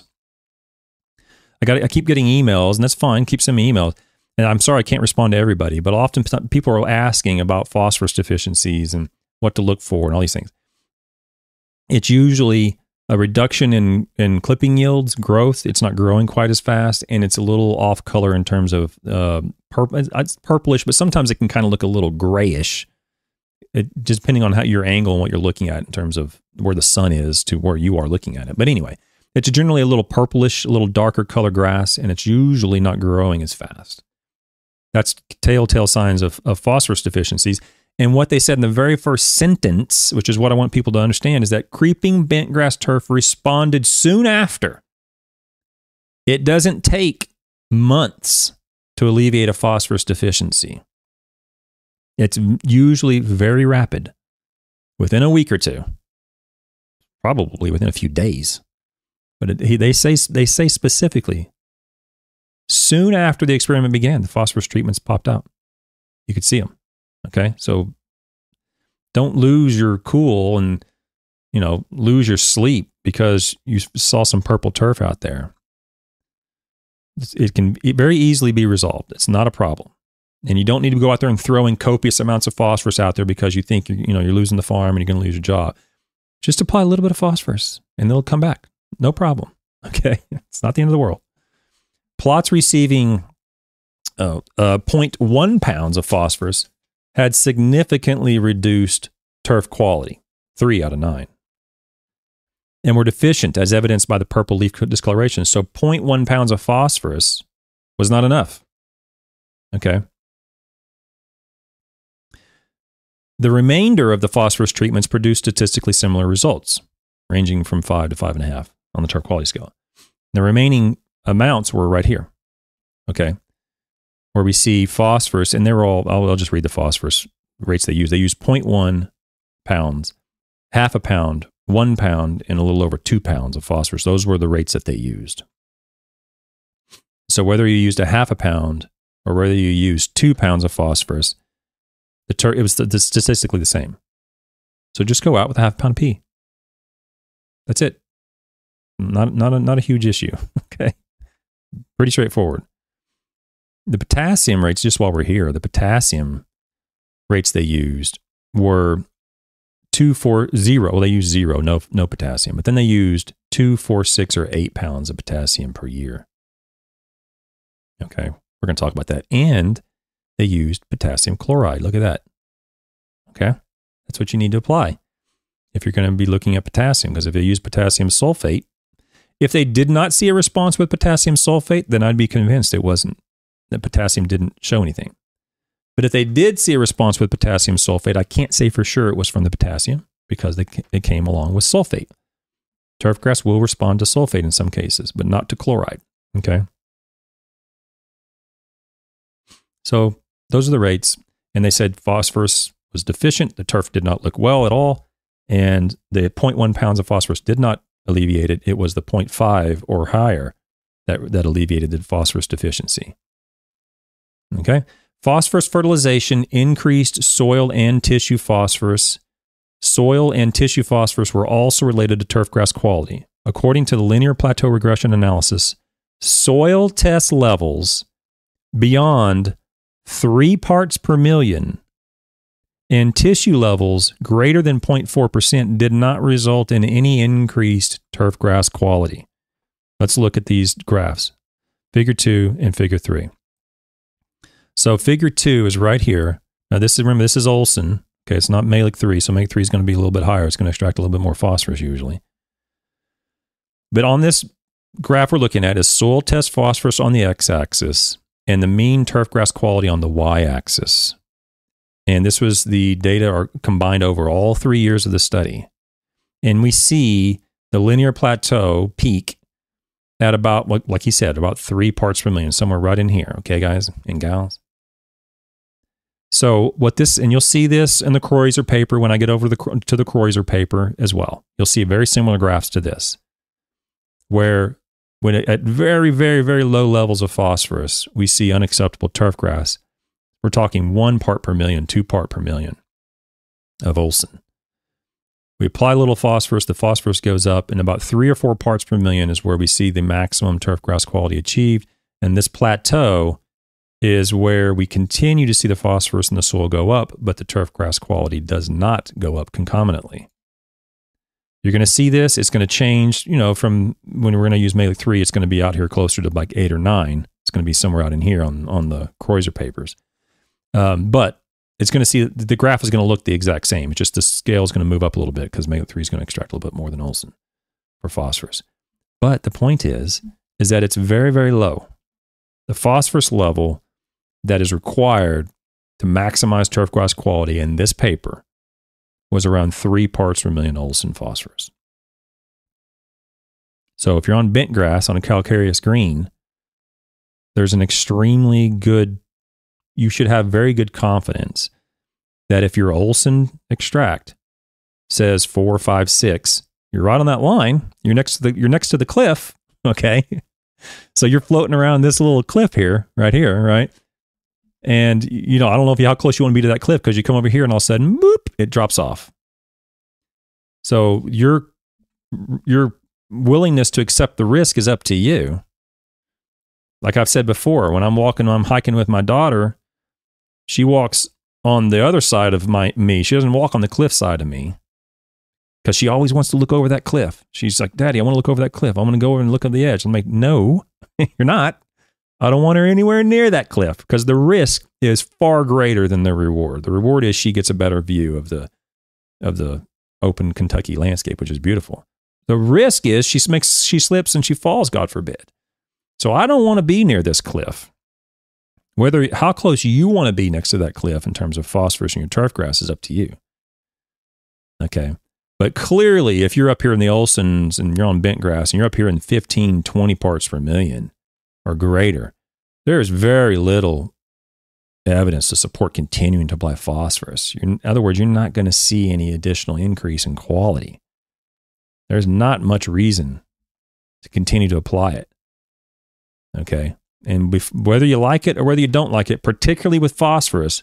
I keep getting emails, and that's fine. Keep sending me emails. And I'm sorry I can't respond to everybody, but often people are asking about phosphorus deficiencies and what to look for and all these things. It's usually a reduction in clipping yields, growth. It's not growing quite as fast, and it's a little off color in terms of purple. It's purplish, but sometimes it can kind of look a little grayish. Just depending on how your angle and what you're looking at in terms of where the sun is to where you are looking at it. But anyway, it's generally a little purplish, a little darker color grass, and it's usually not growing as fast. That's telltale signs of phosphorus deficiencies. And what they said in the very first sentence, which is what I want people to understand, is that creeping bentgrass turf responded soon after. It doesn't take months to alleviate a phosphorus deficiency. It's usually very rapid, within a week or two, probably within a few days. But they say specifically, soon after the experiment began, the phosphorus treatments popped out. You could see them. Okay, so don't lose your cool and lose your sleep because you saw some purple turf out there. It can very easily be resolved. It's not a problem. And you don't need to go out there and throw in copious amounts of phosphorus out there because you think you're losing the farm and you're going to lose your job. Just apply a little bit of phosphorus and they'll come back. No problem. Okay, it's not the end of the world. Plots receiving 0.1 pounds of phosphorus had significantly reduced turf quality, 3 out of 9, and were deficient as evidenced by the purple leaf discoloration. So 0.1 pounds of phosphorus was not enough. Okay. The remainder of the phosphorus treatments produced statistically similar results, ranging from 5 to 5.5 on the turf quality scale. The remaining amounts were right here, okay, where we see phosphorus, and they're all, I'll just read the phosphorus rates they use. They use 0.1 pounds, half a pound, 1 pound, and a little over 2 pounds of phosphorus. Those were the rates that they used. So whether you used a half a pound or whether you used 2 pounds of phosphorus, it was statistically the same. So just go out with a half pound of P. That's it. Not a huge issue. Okay. Pretty straightforward. The potassium rates, just while we're here, the potassium rates they used were 240. Well, they used 0, no potassium. But then they used 2, 4, 6, or 8 pounds of potassium per year. Okay. We're going to talk about that. And they used potassium chloride. Look at that. Okay. That's what you need to apply if you're going to be looking at potassium, because if they use potassium sulfate, if they did not see a response with potassium sulfate, then I'd be convinced that potassium didn't show anything. But if they did see a response with potassium sulfate, I can't say for sure it was from the potassium because it came along with sulfate. Turfgrass will respond to sulfate in some cases, but not to chloride. Okay. So those are the rates. And they said phosphorus was deficient. The turf did not look well at all. And the 0.1 pounds of phosphorus did not alleviate it. It was the 0.5 or higher that alleviated the phosphorus deficiency. Okay. Phosphorus fertilization increased soil and tissue phosphorus. Soil and tissue phosphorus were also related to turfgrass quality. According to the linear plateau regression analysis, soil test levels beyond 3 parts per million and tissue levels greater than 0.4% did not result in any increased turfgrass quality. Let's look at these graphs, Figure 2 and Figure 3. So Figure 2 is right here. Now remember, this is Olsen. Okay, it's not Mehlich 3, so Mehlich 3 is going to be a little bit higher. It's going to extract a little bit more phosphorus usually. But on this graph we're looking at is soil test phosphorus on the x-axis and the mean turfgrass quality on the y-axis. And this was the data are combined over all 3 years of the study. And we see the linear plateau peak at about, like he said, about 3 parts per million, somewhere right in here. Okay, guys and gals? So and you'll see this in the Kreuzer paper when I get over to the Kreuzer paper as well. You'll see very similar graphs to this, where at very, very, very low levels of phosphorus, we see unacceptable turfgrass. We're talking 1 part per million, 2 part per million of Olsen. We apply a little phosphorus, the phosphorus goes up, and about 3 or 4 parts per million is where we see the maximum turfgrass quality achieved. And this plateau is where we continue to see the phosphorus in the soil go up, but the turfgrass quality does not go up concomitantly. You're going to see this. It's going to change, from when we're going to use Mehlich 3, it's going to be out here closer to like 8 or 9. It's going to be somewhere out in here on the Kreuzer papers. But it's going to see the graph is going to look the exact same. It's just the scale is going to move up a little bit because Mehlich 3 is going to extract a little bit more than Olsen for phosphorus. But the point is that it's very, very low. The phosphorus level that is required to maximize turfgrass quality in this paper was around 3 parts per million Olsen phosphorus. So if you're on bent grass on a calcareous green, there's an extremely good, you should have very good confidence that if your Olsen extract says 4, 5, 6, you're right on that line. You're next to the cliff, okay? So you're floating around this little cliff here, right? And, I don't know how close you want to be to that cliff because you come over here and all of a sudden, boop, it drops off. So your willingness to accept the risk is up to you. Like I've said before, when I'm hiking with my daughter, she walks on the other side of me. She doesn't walk on the cliff side of me because she always wants to look over that cliff. She's like, Daddy, I want to look over that cliff. I want to go over and look at the edge. I'm like, no, you're not. I don't want her anywhere near that cliff because the risk is far greater than the reward. The reward is she gets a better view of the open Kentucky landscape, which is beautiful. The risk is she slips and she falls, God forbid. So I don't want to be near this cliff. How close you want to be next to that cliff in terms of phosphorus in your turfgrass is up to you. Okay. But clearly, if you're up here in the Olsens and you're on bent grass and you're up here in 15, 20 parts per million, or greater, there is very little evidence to support continuing to apply phosphorus. In other words, you're not going to see any additional increase in quality. There's not much reason to continue to apply it. Okay? And whether you like it or whether you don't like it, particularly with phosphorus,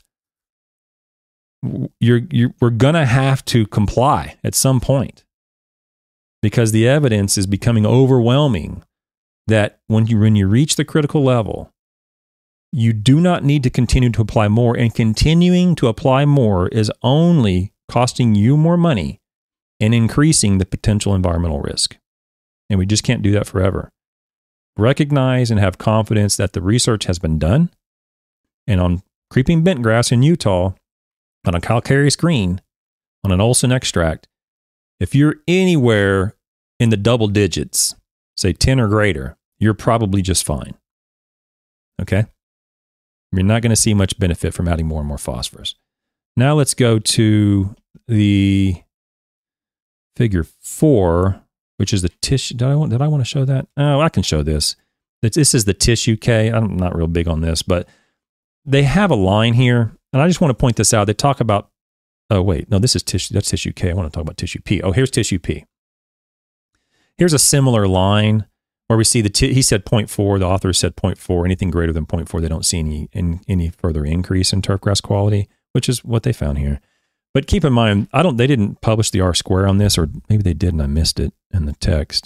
we're going to have to comply at some point because the evidence is becoming overwhelming that when you reach the critical level, you do not need to continue to apply more, and continuing to apply more is only costing you more money and increasing the potential environmental risk. And we just can't do that forever. Recognize and have confidence that the research has been done, and on creeping bentgrass in Utah on a calcareous green on an Olsen extract, if you're anywhere in the double digits, say 10 or greater, you're probably just fine. Okay? You're not going to see much benefit from adding more and more phosphorus. Now let's go to the figure 4, which is the tissue. Did I want to show that? Oh, I can show this. This is the tissue K. I'm not real big on this, but they have a line here, and I just want to point this out. They talk about, oh, wait, no, this is tissue. That's tissue K. I want to talk about tissue P. Oh, here's tissue P. Here's a similar line where we see he said 0.4, the author said 0.4, anything greater than 0.4, they don't see any further increase in turfgrass quality, which is what they found here. But keep in mind, they didn't publish the R square on this, or maybe they did and I missed it in the text.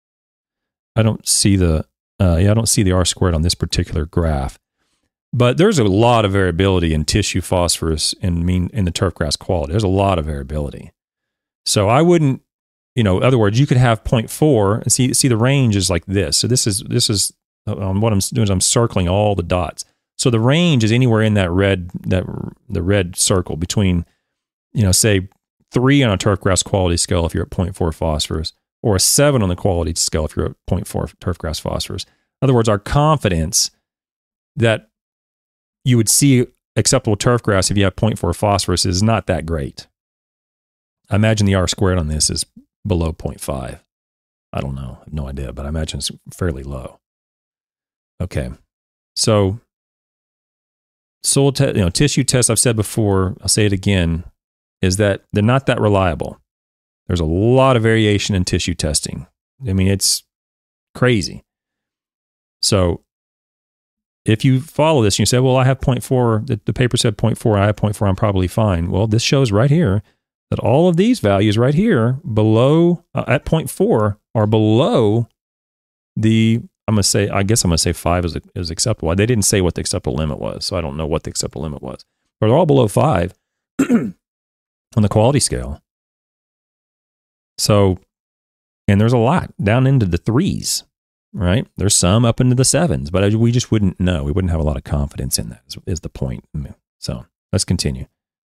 I don't see the R squared on this particular graph. But there's a lot of variability in tissue phosphorus in the turfgrass quality. There's a lot of variability. So I wouldn't, in other words, you could have 0.4 and see the range is like this. So this is what I'm doing is I'm circling all the dots. So the range is anywhere in the red circle between, say 3 on a turfgrass quality scale if you're at 0.4 phosphorus, or a 7 on the quality scale if you're at 0.4 turfgrass phosphorus. In other words, our confidence that you would see acceptable turfgrass if you have 0.4 phosphorus is not that great. I imagine the R squared on this is below 0.5. I don't know. I have no idea, but I imagine it's fairly low. Okay. So soil tissue tests, I've said before, I'll say it again, is that they're not that reliable. There's a lot of variation in tissue testing. I mean, it's crazy. So if you follow this and you say, well, I have 0.4, the paper said 0.4, I have 0.4, I'm probably fine. Well, this shows right here that all of these values right here below, at 0.4, are below the, I guess I'm going to say 5 is acceptable. They didn't say what the acceptable limit was, so I don't know what the acceptable limit was. But they're all below 5 on the quality scale. So, and there's a lot down into the 3s, right? There's some up into the 7s, but we just wouldn't know. We wouldn't have a lot of confidence in that, is the point. So let's continue.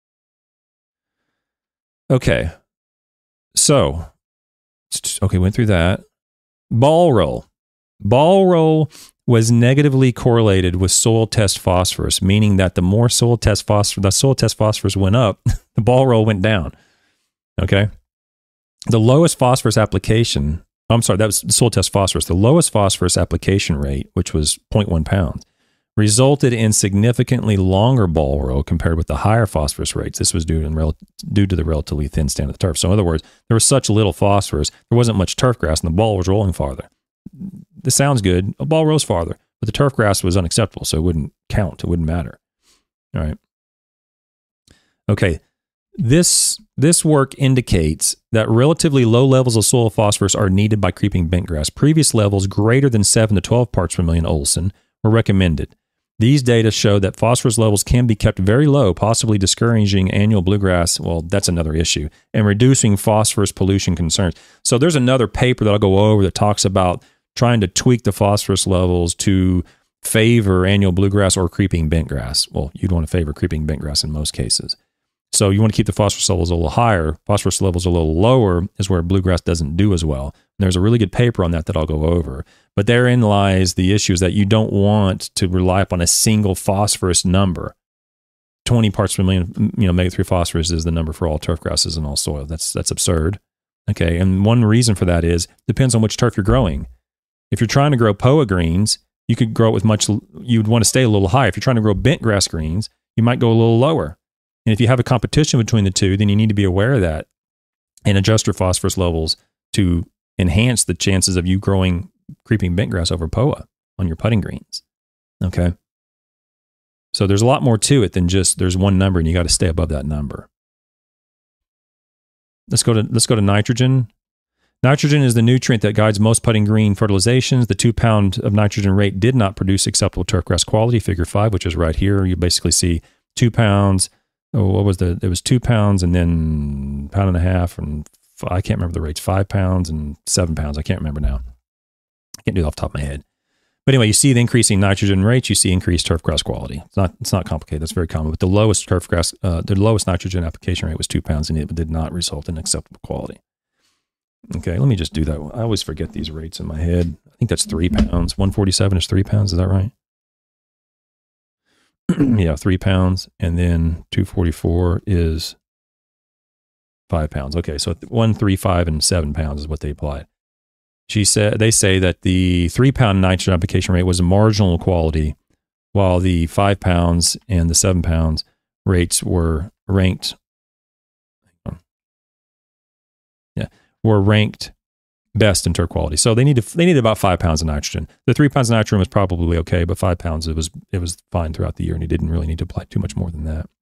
Okay. So, went through that. Ball roll. Ball roll was negatively correlated with soil test phosphorus, meaning that the more soil test phosphorus went up, the ball roll went down. Okay. The lowest phosphorus application, that was soil test phosphorus. The lowest phosphorus application rate, which was 0.1 pounds, resulted in significantly longer ball roll compared with the higher phosphorus rates. This was due to the relatively thin stand of the turf. So in other words, there was such little phosphorus, there wasn't much turf grass, and the ball was rolling farther. This sounds good. A ball rolls farther, but the turf grass was unacceptable, so it wouldn't count. It wouldn't matter. All right. Okay. This work indicates that relatively low levels of soil phosphorus are needed by creeping bentgrass. Previous levels greater than 7 to 12 parts per million Olsen were recommended. These data show that phosphorus levels can be kept very low, possibly discouraging annual bluegrass. Well, that's another issue, and reducing phosphorus pollution concerns. So there's another paper that I'll go over that talks about trying to tweak the phosphorus levels to favor annual bluegrass or creeping bentgrass. Well, you'd want to favor creeping bentgrass in most cases. So you want to keep the phosphorus levels a little higher. Phosphorus levels a little lower is where bluegrass doesn't do as well. And there's a really good paper on that I'll go over. But therein lies the issue, is that you don't want to rely upon a single phosphorus number. 20 parts per million, omega-3 phosphorus is the number for all turf grasses and all soil. That's absurd. Okay, and one reason for that is depends on which turf you're growing. If you're trying to grow POA greens, you could grow it with you'd want to stay a little higher. If you're trying to grow bentgrass greens, you might go a little lower. And if you have a competition between the two, then you need to be aware of that and adjust your phosphorus levels to enhance the chances of you growing creeping bentgrass over POA on your putting greens. Okay. So there's a lot more to it than just there's one number and you got to stay above that number. Let's go to nitrogen. Nitrogen is the nutrient that guides most putting green fertilizations. The 2 pound of nitrogen rate did not produce acceptable turfgrass quality. Figure 5, which is right here. You basically see 2 pounds. It was 2 pounds and then 1.5 pounds, and I can't remember the rates, 5 pounds and 7 pounds. I can't remember now. I can't do it off the top of my head. But anyway, you see the increasing nitrogen rates, you see increased turf grass quality. It's not complicated. That's very common. But the lowest the lowest nitrogen application rate was 2 pounds, and it did not result in acceptable quality. Okay, let me just do that. I always forget these rates in my head. I think that's 3 pounds. 147 is 3 pounds. Is that right? Yeah, 3 pounds. And then 244 is 5 pounds. Okay, so 1, 3, 5, and 7 pounds is what they applied. They say that the 3 pound nitrogen application rate was a marginal quality, while the 5 pounds and the 7 pounds rates were ranked. Were ranked best in turf quality. So they needed about 5 pounds of nitrogen. The 3 pounds of nitrogen was probably okay, but 5 pounds it was fine throughout the year, and he didn't really need to apply too much more than that.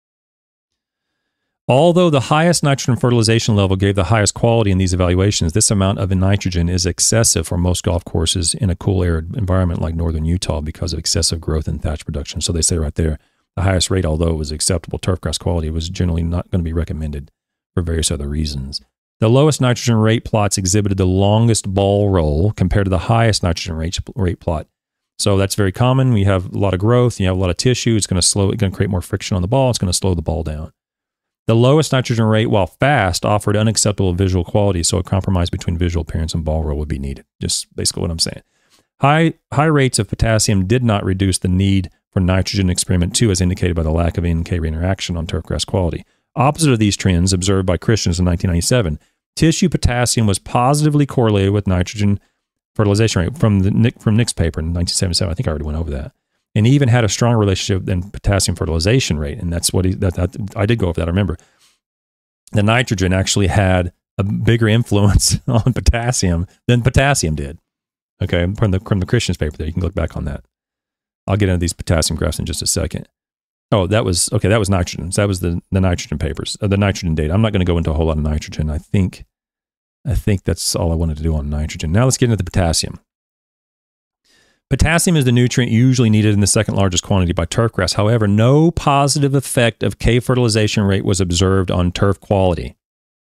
Although the highest nitrogen fertilization level gave the highest quality in these evaluations, this amount of nitrogen is excessive for most golf courses in a cool, arid environment like northern Utah because of excessive growth in thatch production. So they say right there, the highest rate, although it was acceptable turf grass quality, was generally not going to be recommended for various other reasons. The lowest nitrogen rate plots exhibited the longest ball roll compared to the highest nitrogen rate plot. So that's very common. We have a lot of growth, you have a lot of tissue, it's going to create more friction on the ball, it's going to slow the ball down. The lowest nitrogen rate, while fast, offered unacceptable visual quality, so a compromise between visual appearance and ball roll would be needed. Just basically what I'm saying. High rates of potassium did not reduce the need for nitrogen experiment 2, as indicated by the lack of N-K interaction on turfgrass quality. Opposite of these trends observed by Christians in 1997, tissue potassium was positively correlated with nitrogen fertilization rate from Nick's paper in 1977. I think I already went over that. And he even had a strong relationship than potassium fertilization rate. And that's what I did go over that. I remember the nitrogen actually had a bigger influence on potassium than potassium did. Okay. From the Christian's paper there, you can look back on that. I'll get into these potassium graphs in just a second. Oh, that was nitrogen. So that was the nitrogen papers, the nitrogen data. I'm not going to go into a whole lot of nitrogen. I think that's all I wanted to do on nitrogen. Now let's get into the potassium. Potassium is the nutrient usually needed in the second largest quantity by turfgrass. However, no positive effect of K fertilization rate was observed on turf quality.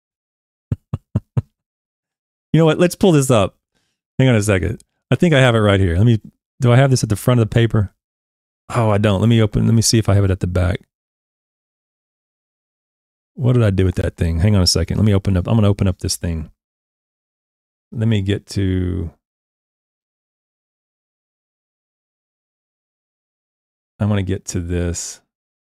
You know what? Let's pull this up. Hang on a second. I think I have it right here. Do I have this at the front of the paper? Oh, I don't. Let me see if I have it at the back. What did I do with that thing? Hang on a second. I'm going to open up this thing. Let me get to... I want to get to this.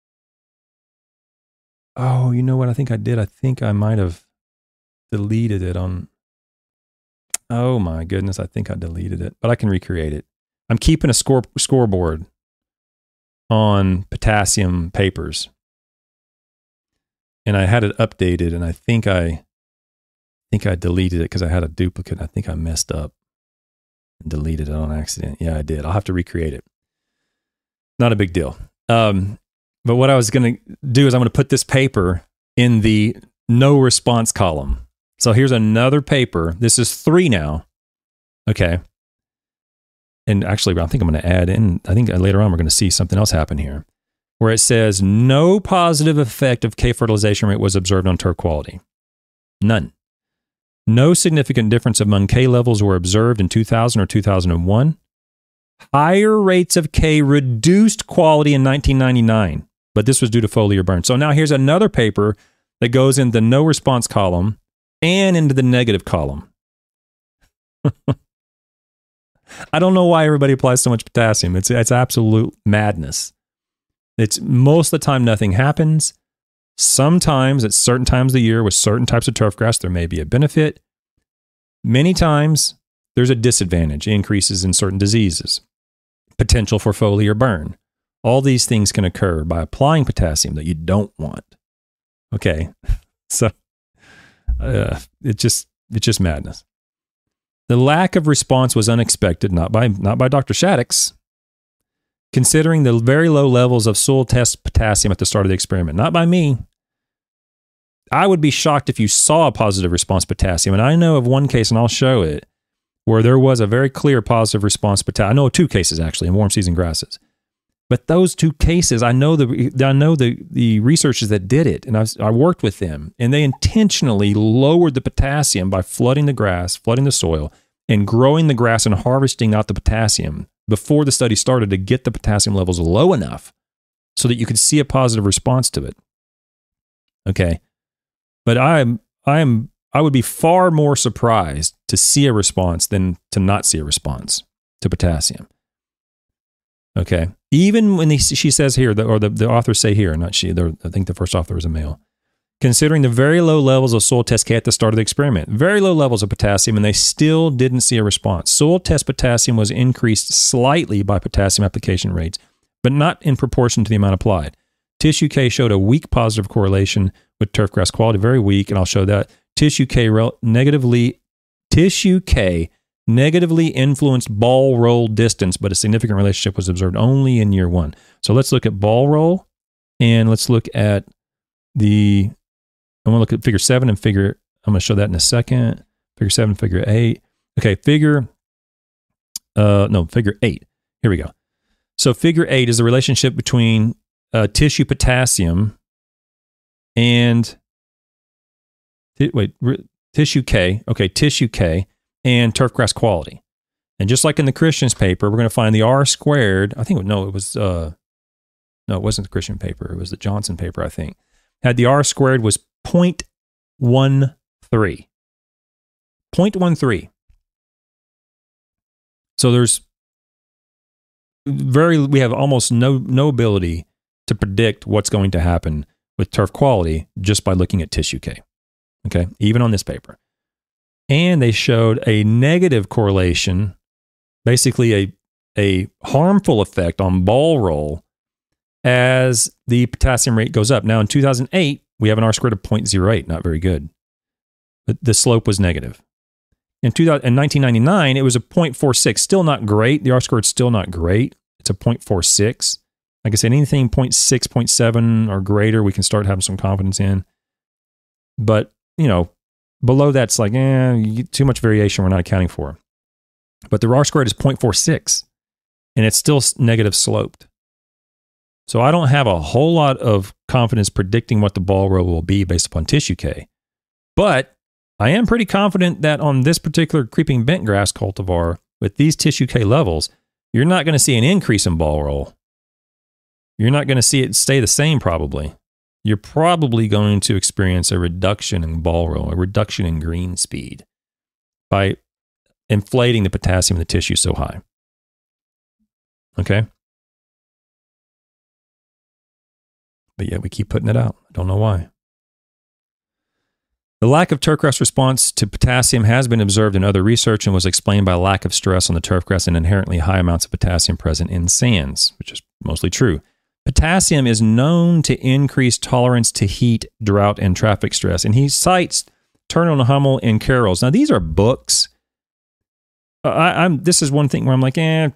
Oh, you know what I think I did? I think I might have deleted it on... Oh my goodness, I think I deleted it, but I can recreate it. I'm keeping a scoreboard on potassium papers. And I had it updated, and I think I deleted it because I had a duplicate. I think I messed up and deleted it on accident. Yeah, I did. I'll have to recreate it. Not a big deal. But what I was going to do is I'm going to put this paper in the no response column. So here's another paper. This is 3 now. Okay. And actually, I think I'm going to add in, I think later on we're going to see something else happen here, where it says no positive effect of K fertilization rate was observed on turf quality. None. No significant difference among K levels were observed in 2000 or 2001. Higher rates of K reduced quality in 1999, but this was due to foliar burn. So now here's another paper that goes in the no response column and into the negative column. I don't know why everybody applies so much potassium. It's absolute madness. It's most of the time nothing happens. Sometimes at certain times of the year with certain types of turf grass, there may be a benefit. Many times there's a disadvantage, increases in certain diseases, potential for foliar burn. All these things can occur by applying potassium that you don't want. Okay, so it's just madness. The lack of response was unexpected, not by Dr. Shaddix, considering the very low levels of soil test potassium at the start of the experiment. Not by me. I would be shocked if you saw a positive response potassium. And I know of one case, and I'll show it, where there was a very clear positive response potassium. I know of 2 cases actually in warm season grasses. But those 2 cases, I know the researchers that did it, and I worked with them, and they intentionally lowered the potassium by flooding the grass, flooding the soil, and growing the grass and harvesting out the potassium before the study started to get the potassium levels low enough so that you could see a positive response to it. Okay. But I would be far more surprised to see a response than to not see a response to potassium. Okay. Even when she says here, the authors say here, not she, I think the first author is a male, considering the very low levels of soil test K at the start of the experiment, very low levels of potassium, and they still didn't see a response. Soil test potassium was increased slightly by potassium application rates, but not in proportion to the amount applied. Tissue K showed a weak positive correlation with turfgrass quality, very weak, and I'll show that. Tissue K negatively influenced ball roll distance, but a significant relationship was observed only in year 1. So let's look at ball roll, and let's look at I'm going to look at figure 7 and I'm going to show that in a second. Figure 7, figure 8. Okay, figure 8. Here we go. So figure 8 is the relationship between tissue potassium and, tissue K. Okay, tissue K and turfgrass quality. And just like in the Christian's paper, we're going to find the R squared. I think, it wasn't the Christian paper. It was the Johnson paper, I think. Had the R squared was 0.13. 0.13. So we have almost no ability to predict what's going to happen with turf quality just by looking at tissue K. Okay, even on this paper. And they showed a negative correlation, basically a harmful effect on ball roll as the potassium rate goes up. Now in 2008, we have an R squared of 0.08, not very good. But the slope was negative. In 1999, it was a 0.46, still not great. The R squared is still not great. It's a 0.46. Like I said, anything 0.6, 0.7 or greater, we can start having some confidence in. But, below that's like, too much variation we're not accounting for. But the R squared is 0.46, and it's still negative sloped. So I don't have a whole lot of confidence predicting what the ball roll will be based upon tissue K. But I am pretty confident that on this particular creeping bentgrass cultivar, with these tissue K levels, you're not going to see an increase in ball roll. You're not going to see it stay the same probably. You're probably going to experience a reduction in ball roll, a reduction in green speed by inflating the potassium in the tissue so high. Okay? But yet we keep putting it out. I don't know why. The lack of turfgrass response to potassium has been observed in other research and was explained by lack of stress on the turfgrass and inherently high amounts of potassium present in sands, which is mostly true. Potassium is known to increase tolerance to heat, drought, and traffic stress. And he cites Turner and Hummel and Carroll's. Now, these are books. This is one thing where I'm like, I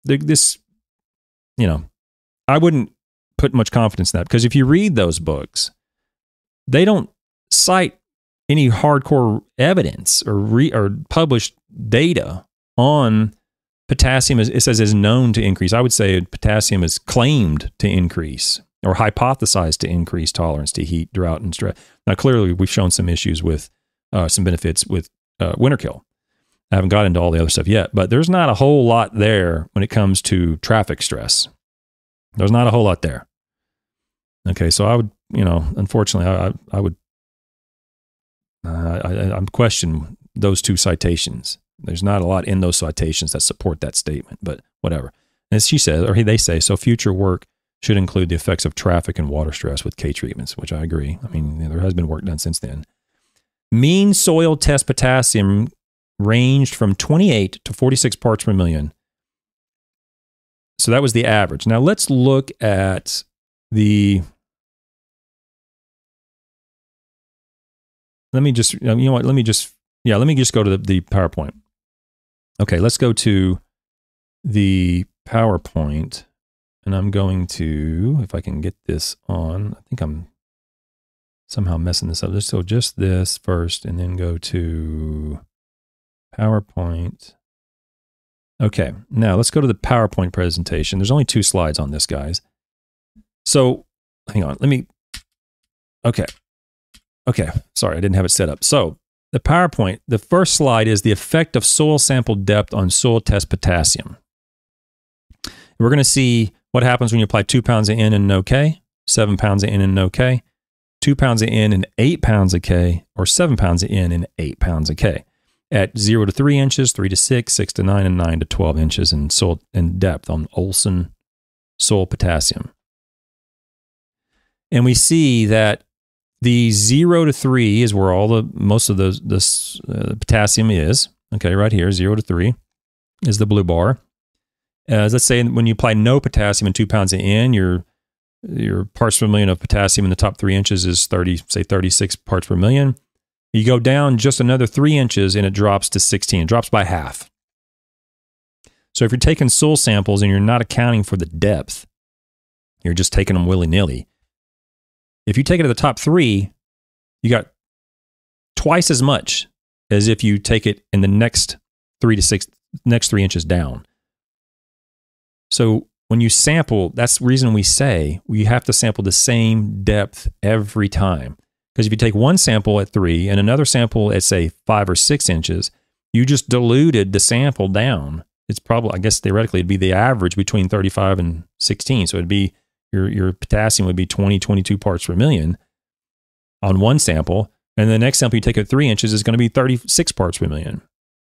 wouldn't put much confidence in that, because if you read those books, they don't cite any hardcore evidence or published data on potassium. It says is known to increase. I would say potassium is claimed to increase or hypothesized to increase tolerance to heat, drought, and stress. Now, clearly, we've shown some issues with some benefits with winter kill. I haven't got into all the other stuff yet, but there's not a whole lot there when it comes to traffic stress. There's not a whole lot there. Okay, so I would, unfortunately, I'm questioning those two citations. There's not a lot in those citations that support that statement, but whatever. As she says, or they say, so future work should include the effects of traffic and water stress with K treatments, which I agree. I mean, there has been work done since then. Mean soil test potassium ranged from 28 to 46 parts per million. So that was the average. Now let's look at let me just go to the PowerPoint. Okay, let's go to the PowerPoint, and I'm going to, if I can get this on, I think I'm somehow messing this up. So just this first, and then go to PowerPoint. Okay, now let's go to the PowerPoint presentation. There's only 2 slides on this, guys. So, hang on, okay, sorry, I didn't have it set up. So, the PowerPoint, the first slide is the effect of soil sample depth on soil test potassium. We're going to see what happens when you apply 2 pounds of N and no K, 7 pounds of N and no K, 2 pounds of N and 8 pounds of K, or 7 pounds of N and 8 pounds of K at 0 to 3 inches, 3 to 6, 6 to 9, and 9 to 12 inches in soil in depth on Olsen soil potassium. And we see that the 0 to 3 is where most of the potassium is. Okay, right here, 0 to 3 is the blue bar. Let's say when you apply no potassium and 2 pounds of N, your parts per million of potassium in the top 3 inches is 36 parts per million. You go down just another 3 inches and it drops to 16. It drops by half. So if you're taking soil samples and you're not accounting for the depth, you're just taking them willy-nilly. If you take it to the top 3, you got twice as much as if you take it in the next 3 inches down. So when you sample, that's the reason we say you have to sample the same depth every time. Because if you take one sample at 3 and another sample at, say, 5 or 6 inches, you just diluted the sample down. It's probably, I guess theoretically, it'd be the average between 35 and 16. So it'd be your potassium would be 20, 22 parts per million on one sample. And the next sample you take at 3 inches is going to be 36 parts per million.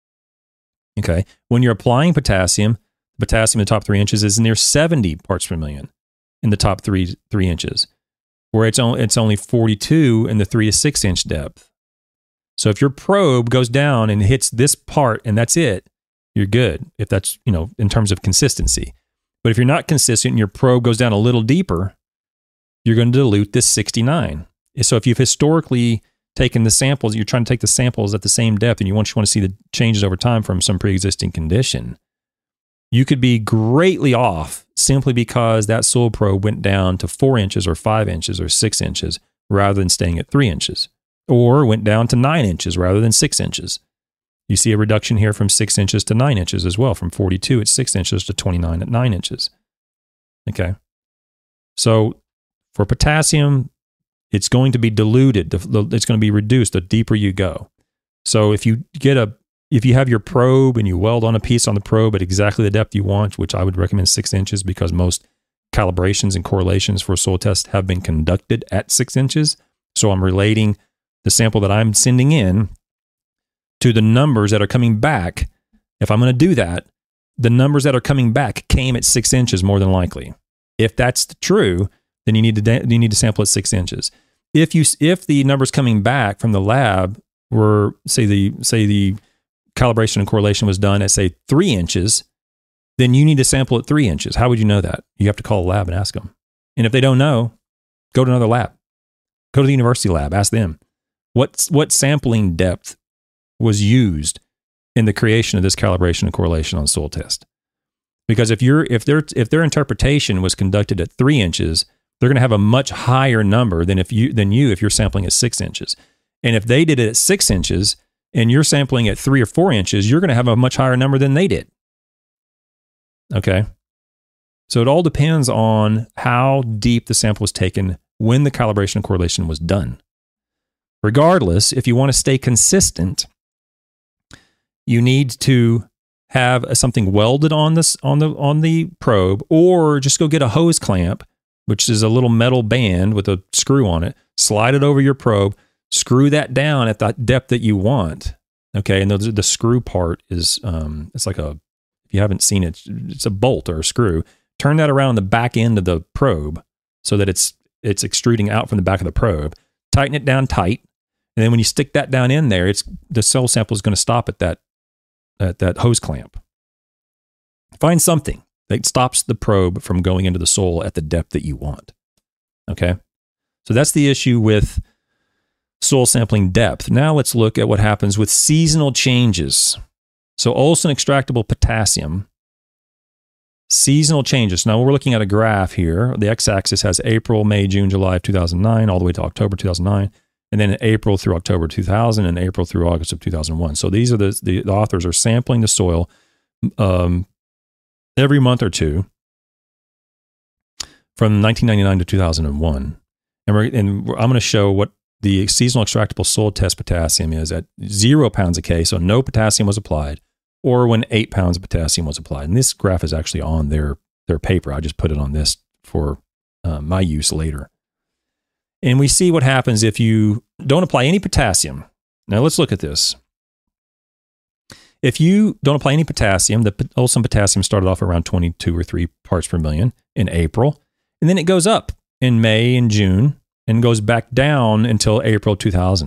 Okay. When you're applying potassium in the top 3 inches is near 70 parts per million in the top 3 inches, where it's only 42 in the 3 to 6 inch depth. So if your probe goes down and hits this part and that's it, you're good. If that's, in terms of consistency. But if you're not consistent and your probe goes down a little deeper, you're going to dilute this 69. So if you've historically taken the samples, you're trying to take the samples at the same depth and you want to see the changes over time from some pre-existing condition, you could be greatly off simply because that soil probe went down to 4 inches or 5 inches or 6 inches rather than staying at 3 inches, or went down to 9 inches rather than 6 inches. You see a reduction here from 6 inches to 9 inches as well, from 42 at 6 inches to 29 at 9 inches. Okay. So for potassium, it's going to be diluted. It's going to be reduced the deeper you go. So if you have your probe and you weld on a piece on the probe at exactly the depth you want, which I would recommend 6 inches because most calibrations and correlations for soil tests have been conducted at 6 inches. So I'm relating the sample that I'm sending in to the numbers that are coming back. If I'm going to do that, the numbers that are coming back came at 6 inches more than likely. If that's true, then you need to sample at 6 inches. If the numbers coming back from the lab were say the calibration and correlation was done at, say, 3 inches, then you need to sample at 3 inches. How would you know that? You have to call a lab and ask them. And if they don't know, go to another lab. Go to the university lab, ask them. What sampling depth was used in the creation of this calibration and correlation on soil test? Because if their interpretation was conducted at 3 inches, they're going to have a much higher number than if you're sampling at 6 inches. And if they did it at 6 inches and you're sampling at 3 or 4 inches, you're going to have a much higher number than they did. Okay. So it all depends on how deep the sample was taken when the calibration and correlation was done. Regardless, if you want to stay consistent, you need to have something welded on the probe, or just go get a hose clamp, which is a little metal band with a screw on it, slide it over your probe, screw that down at the depth that you want. Okay. And the screw part is, it's like if you haven't seen it, it's a bolt or a screw. Turn that around on the back end of the probe so that it's extruding out from the back of the probe. Tighten it down tight. And then when you stick that down in there, the soil sample is going to stop at that hose clamp. Find something that stops the probe from going into the soil at the depth that you want. Okay. So that's the issue with soil sampling depth. Now let's look at what happens with seasonal changes. So Olsen extractable potassium, seasonal changes. Now we're looking at a graph here. The x-axis has April, May, June, July of 2009, all the way to October 2009, and then April through October 2000 and April through August of 2001. So these are the authors are sampling the soil every month or two from 1999 to 2001. And I'm going to show what the seasonal extractable soil test potassium is at 0 pounds a K, so no potassium was applied, or when 8 pounds of potassium was applied. And this graph is actually on their their paper. I just put it on this for my use later. And we see what happens if you don't apply any potassium. Now let's look at this. If you don't apply any potassium, the Olsen potassium started off around 22 or 3 parts per million in April, and then it goes up in May and June and goes back down until April 2000.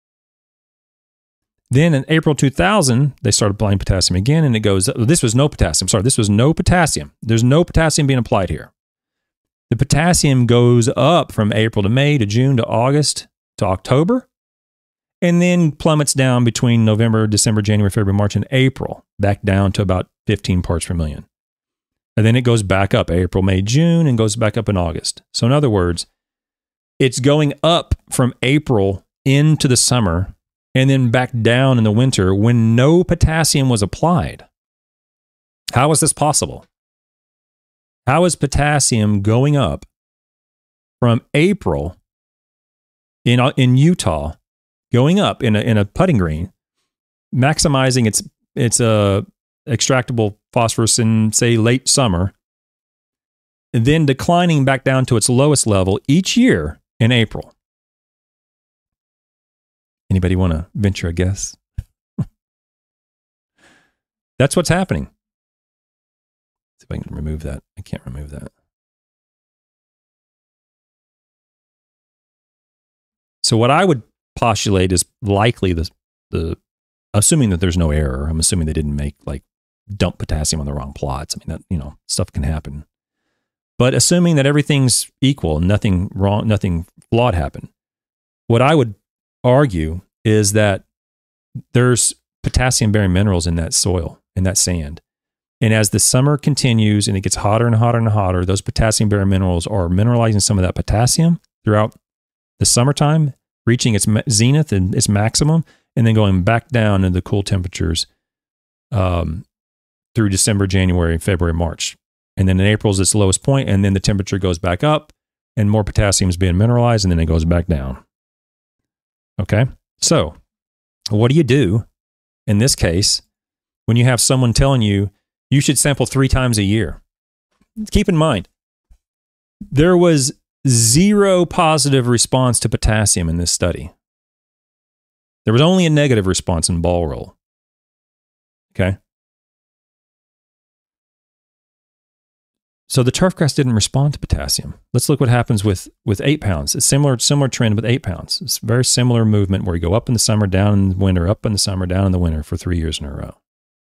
Then in April 2000, they started applying potassium again, and it goes up. This was no potassium. Sorry, this was no potassium. There's no potassium being applied here. The potassium goes up from April to May to June to August to October, and then plummets down between November, December, January, February, March, and April, back down to about 15 parts per million. And then it goes back up April, May, June, and goes back up in August. So in other words, it's going up from April into the summer and then back down in the winter when no potassium was applied. How is this possible? How is potassium going up from April in Utah, going up in a putting green, maximizing its extractable phosphorus in, say, late summer, and then declining back down to its lowest level each year in April? Anybody want to venture a guess? That's what's happening. See if I can remove that. I can't remove that. So what I would postulate is likely the assuming that there's no error. I'm assuming they didn't dump potassium on the wrong plots. I mean, that, stuff can happen. But assuming that everything's equal, nothing wrong, nothing flawed happened. What I would argue is that there's potassium-bearing minerals in that soil, in that sand. And as the summer continues and it gets hotter and hotter and hotter, those potassium-bearing minerals are mineralizing some of that potassium throughout the summertime, reaching its zenith and its maximum, and then going back down into the cool temperatures through December, January, February, March. And then in April is its lowest point, and then the temperature goes back up, and more potassium is being mineralized, and then it goes back down. Okay? So, what do you do in this case when you have someone telling you you should sample 3 times a year? Keep in mind, there was 0 positive response to potassium in this study. There was only a negative response in ball roll. Okay? So the turf grass didn't respond to potassium. Let's look what happens with 8 pounds. It's similar trend with 8 pounds. It's a very similar movement where you go up in the summer, down in the winter, up in the summer, down in the winter for 3 years in a row.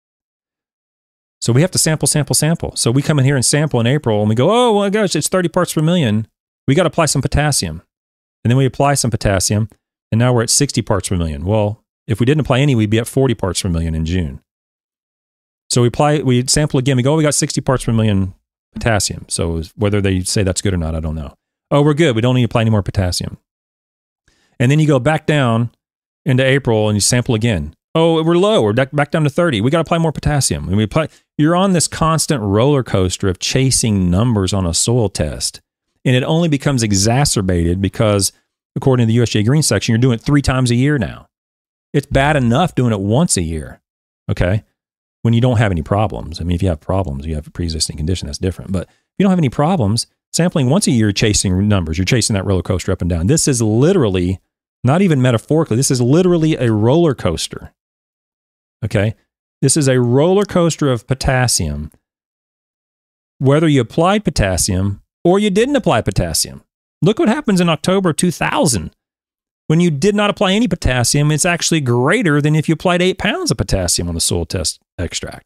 So we have to sample. So we come in here and sample in April and we go, oh my gosh, it's 30 parts per million. We got to apply some potassium. And then we apply some potassium and now we're at 60 parts per million. Well, if we didn't apply any, we'd be at 40 parts per million in June. So we sample again. We go, oh, we got 60 parts per million potassium. So whether they say that's good or not, I don't know. Oh, we're good. We don't need to apply any more potassium. And then you go back down into April and you sample again. Oh, we're low. We're back down to 30. We got to apply more potassium. And you're on this constant roller coaster of chasing numbers on a soil test. And it only becomes exacerbated because, according to the USGA green section, you're doing it 3 times a year now. It's bad enough doing it once a year. Okay? When you don't have any problems. I mean, if you have problems, you have a pre-existing condition, that's different. But if you don't have any problems, sampling once a year, chasing numbers, you're chasing that roller coaster up and down. This is literally, not even metaphorically, this is literally a roller coaster. Okay? This is a roller coaster of potassium, whether you applied potassium or you didn't apply potassium. Look what happens in October 2000. When you did not apply any potassium, it's actually greater than if you applied 8 pounds of potassium on the soil test extract.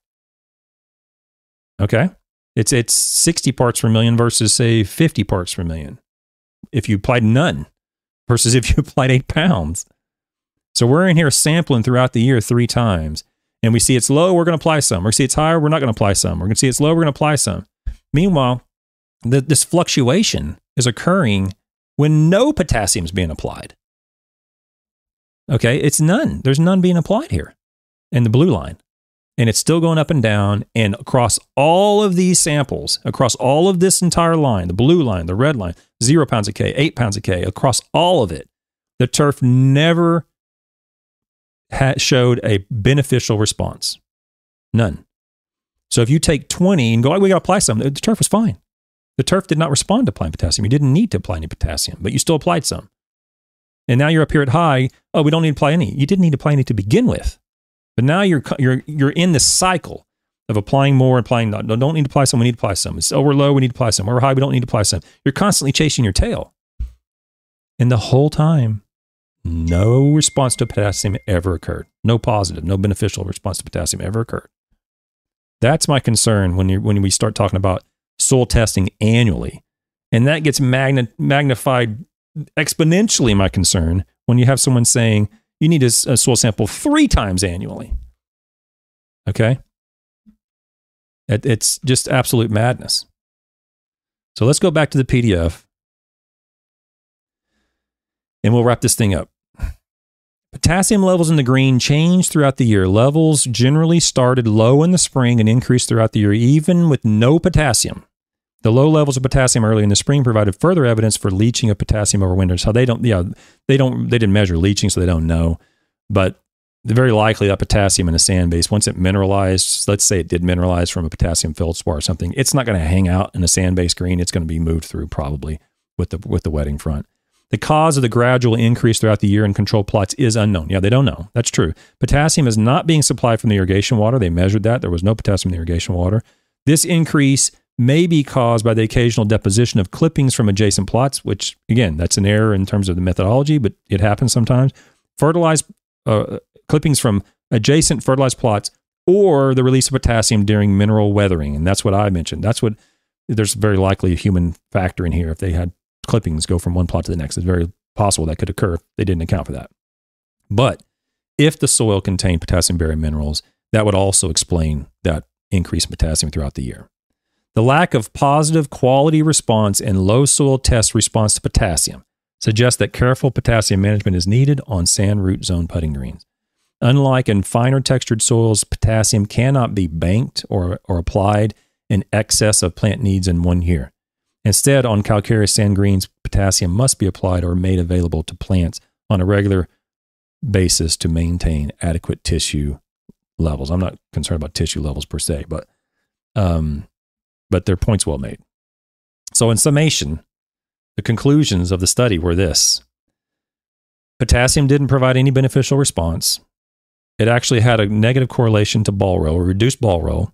Okay? It's 60 parts per million versus, say, 50 parts per million. If you applied none versus if you applied 8 pounds. So we're in here sampling throughout the year 3 times. And we see it's low, we're going to apply some. We're going to see it's higher, we're not going to apply some. We're going to see it's low, we're going to apply some. Meanwhile, this fluctuation is occurring when no potassium is being applied. Okay, it's none. There's none being applied here in the blue line. And it's still going up and down. And across all of these samples, across all of this entire line, the blue line, the red line, 0 pounds of K, 8 pounds of K, across all of it, the turf never showed a beneficial response. None. So if you take 20 and go, oh, we got to apply some, the turf was fine. The turf did not respond to applying potassium. You didn't need to apply any potassium, but you still applied some. And now you're up here at high. Oh, we don't need to apply any. You didn't need to apply any to begin with. But now you're in this cycle of applying more and applying. No, don't need to apply some. We need to apply some. It's, oh, we're low. We need to apply some. We're high. We don't need to apply some. You're constantly chasing your tail. And the whole time, no response to potassium ever occurred. No positive, no beneficial response to potassium ever occurred. That's my concern when we start talking about soil testing annually. And that gets magnified exponentially, my concern, when you have someone saying you need a soil sample 3 times annually. Okay? It's just absolute madness. So let's go back to the PDF and we'll wrap this thing up. Potassium levels in the green changed throughout the year. Levels generally started low in the spring and increased throughout the year, even with no potassium. The low levels of potassium early in the spring provided further evidence for leaching of potassium over winter. So they didn't measure leaching, so they don't know. But very likely that potassium in a sand base, once it mineralized, let's say it did mineralize from a potassium feldspar or something, it's not going to hang out in a sand base green. It's going to be moved through probably with the wetting front. The cause of the gradual increase throughout the year in control plots is unknown. Yeah, they don't know. That's true. Potassium is not being supplied from the irrigation water. They measured that. There was no potassium in the irrigation water. This increase may be caused by the occasional deposition of clippings from adjacent plots, which, again, that's an error in terms of the methodology, but it happens sometimes. Clippings from adjacent fertilized plots or the release of potassium during mineral weathering. And that's what I mentioned. There's very likely a human factor in here if they had clippings go from one plot to the next. It's very possible that could occur if they didn't account for that. But if the soil contained potassium-bearing minerals, that would also explain that increase in potassium throughout the year. The lack of positive quality response and low soil test response to potassium suggests that careful potassium management is needed on sand root zone putting greens. Unlike in finer textured soils, potassium cannot be banked or applied in excess of plant needs in 1 year. Instead, on calcareous sand greens, potassium must be applied or made available to plants on a regular basis to maintain adequate tissue levels. I'm not concerned about tissue levels per se, but their point's well made. So in summation, the conclusions of the study were this. Potassium didn't provide any beneficial response. It actually had a negative correlation to ball roll, or reduced ball roll.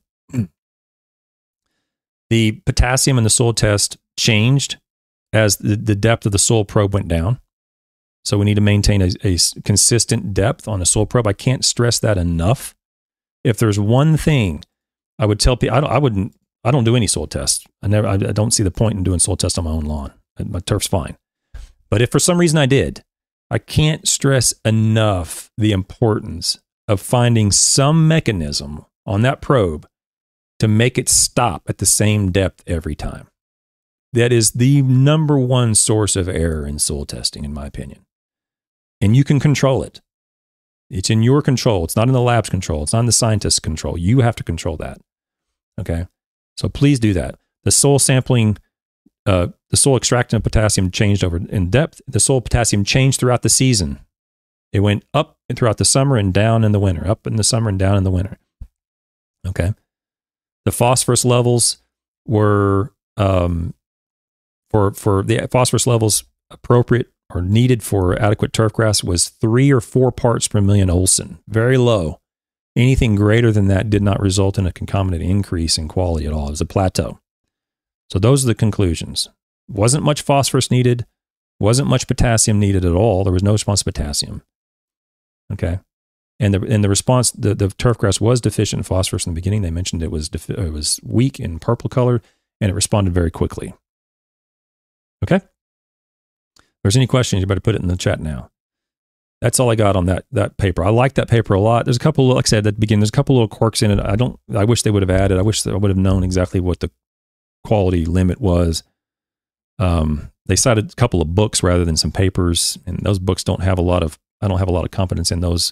The potassium in the soil test changed as the depth of the soil probe went down. So we need to maintain a consistent depth on a soil probe. I can't stress that enough. If there's one thing I would tell people, I don't do any soil tests. I don't see the point in doing soil tests on my own lawn. My turf's fine. But if for some reason I did, I can't stress enough the importance of finding some mechanism on that probe to make it stop at the same depth every time. That is the number one source of error in soil testing, in my opinion. And you can control it. It's in your control. It's not in the lab's control. It's not in the scientist's control. You have to control that. Okay? So please do that. The soil sampling, the soil extractant of potassium changed over in depth. The soil potassium changed throughout the season. It went up throughout the summer and down in the winter, up in the summer and down in the winter. Okay? The phosphorus levels were, for the phosphorus levels appropriate or needed for adequate turfgrass was 3 or 4 parts per million Olsen. Very low. Anything greater than that did not result in a concomitant increase in quality at all. It was a plateau. So those are the conclusions. Wasn't much phosphorus needed. Wasn't much potassium needed at all. There was no response to potassium. Okay. And the response, the turfgrass was deficient in phosphorus in the beginning. They mentioned it was weak in purple color, and it responded very quickly. Okay? If there's any questions, you better put it in the chat now. That's all I got on that paper. I like that paper a lot. There's a couple, like I said at the beginning, there's a couple little quirks in it. I wish they would have added. I wish that I would have known exactly what the quality limit was. They cited a couple of books rather than some papers, and those books I don't have a lot of confidence in those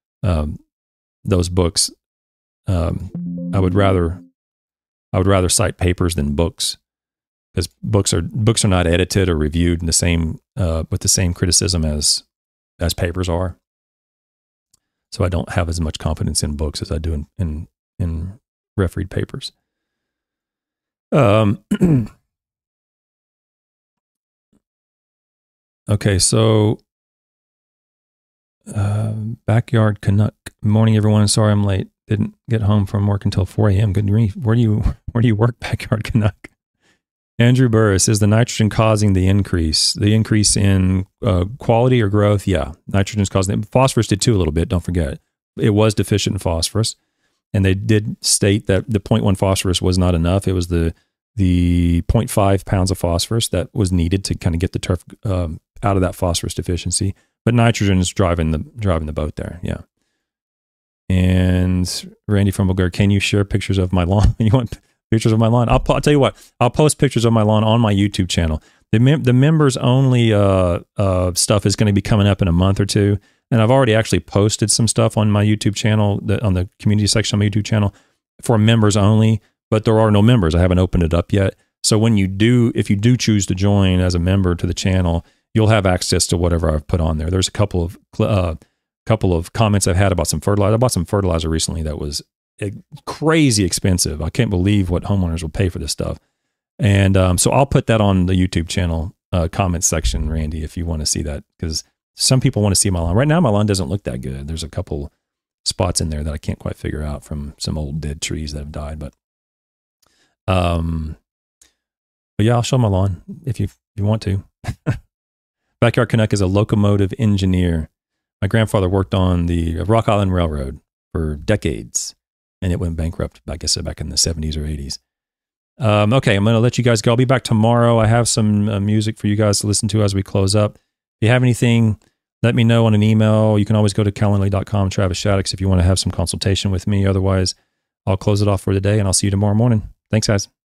books. I would rather cite papers than books, because books are not edited or reviewed in the same with the same criticism as papers are. So I don't have as much confidence in books as I do in refereed papers. Okay, so Backyard Canuck. Morning, everyone. Sorry I'm late. Didn't get home from work until 4 a.m. Good grief. Where do you work, Backyard Canuck? Andrew Burris, is the nitrogen causing the increase in quality or growth? Yeah, nitrogen's causing it. Phosphorus did too a little bit. Don't forget, it was deficient in phosphorus, and they did state that the 0.1 phosphorus was not enough. It was the 0.5 pounds of phosphorus that was needed to kind of get the turf out of that phosphorus deficiency. But nitrogen is driving the boat there. Yeah. And Randy from Bulgaria, can you share pictures of my lawn? You want pictures of my lawn? I'll tell you what. I'll post pictures of my lawn on my YouTube channel. The members only stuff is going to be coming up in a month or two, and I've already actually posted some stuff on my YouTube channel, on the community section of my YouTube channel for members only. But there are no members. I haven't opened it up yet. So if you do choose to join as a member to the channel, you'll have access to whatever I've put on there. There's a couple of comments I've had about some fertilizer. I bought some fertilizer recently that was crazy expensive. I can't believe what homeowners will pay for this stuff. And so I'll put that on the YouTube channel comment section, Randy, if you want to see that, because some people want to see my lawn. Right now, my lawn doesn't look that good. There's a couple spots in there that I can't quite figure out from some old dead trees that have died. But yeah, I'll show my lawn if you want to. Backyard Canuck is a locomotive engineer. My grandfather worked on the Rock Island Railroad for decades, and it went bankrupt, I guess, back in the 70s or 80s. Okay, I'm going to let you guys go. I'll be back tomorrow. I have some music for you guys to listen to as we close up. If you have anything, let me know on an email. You can always go to calendly.com, Travis Shaddix, if you want to have some consultation with me. Otherwise, I'll close it off for the day, and I'll see you tomorrow morning. Thanks, guys.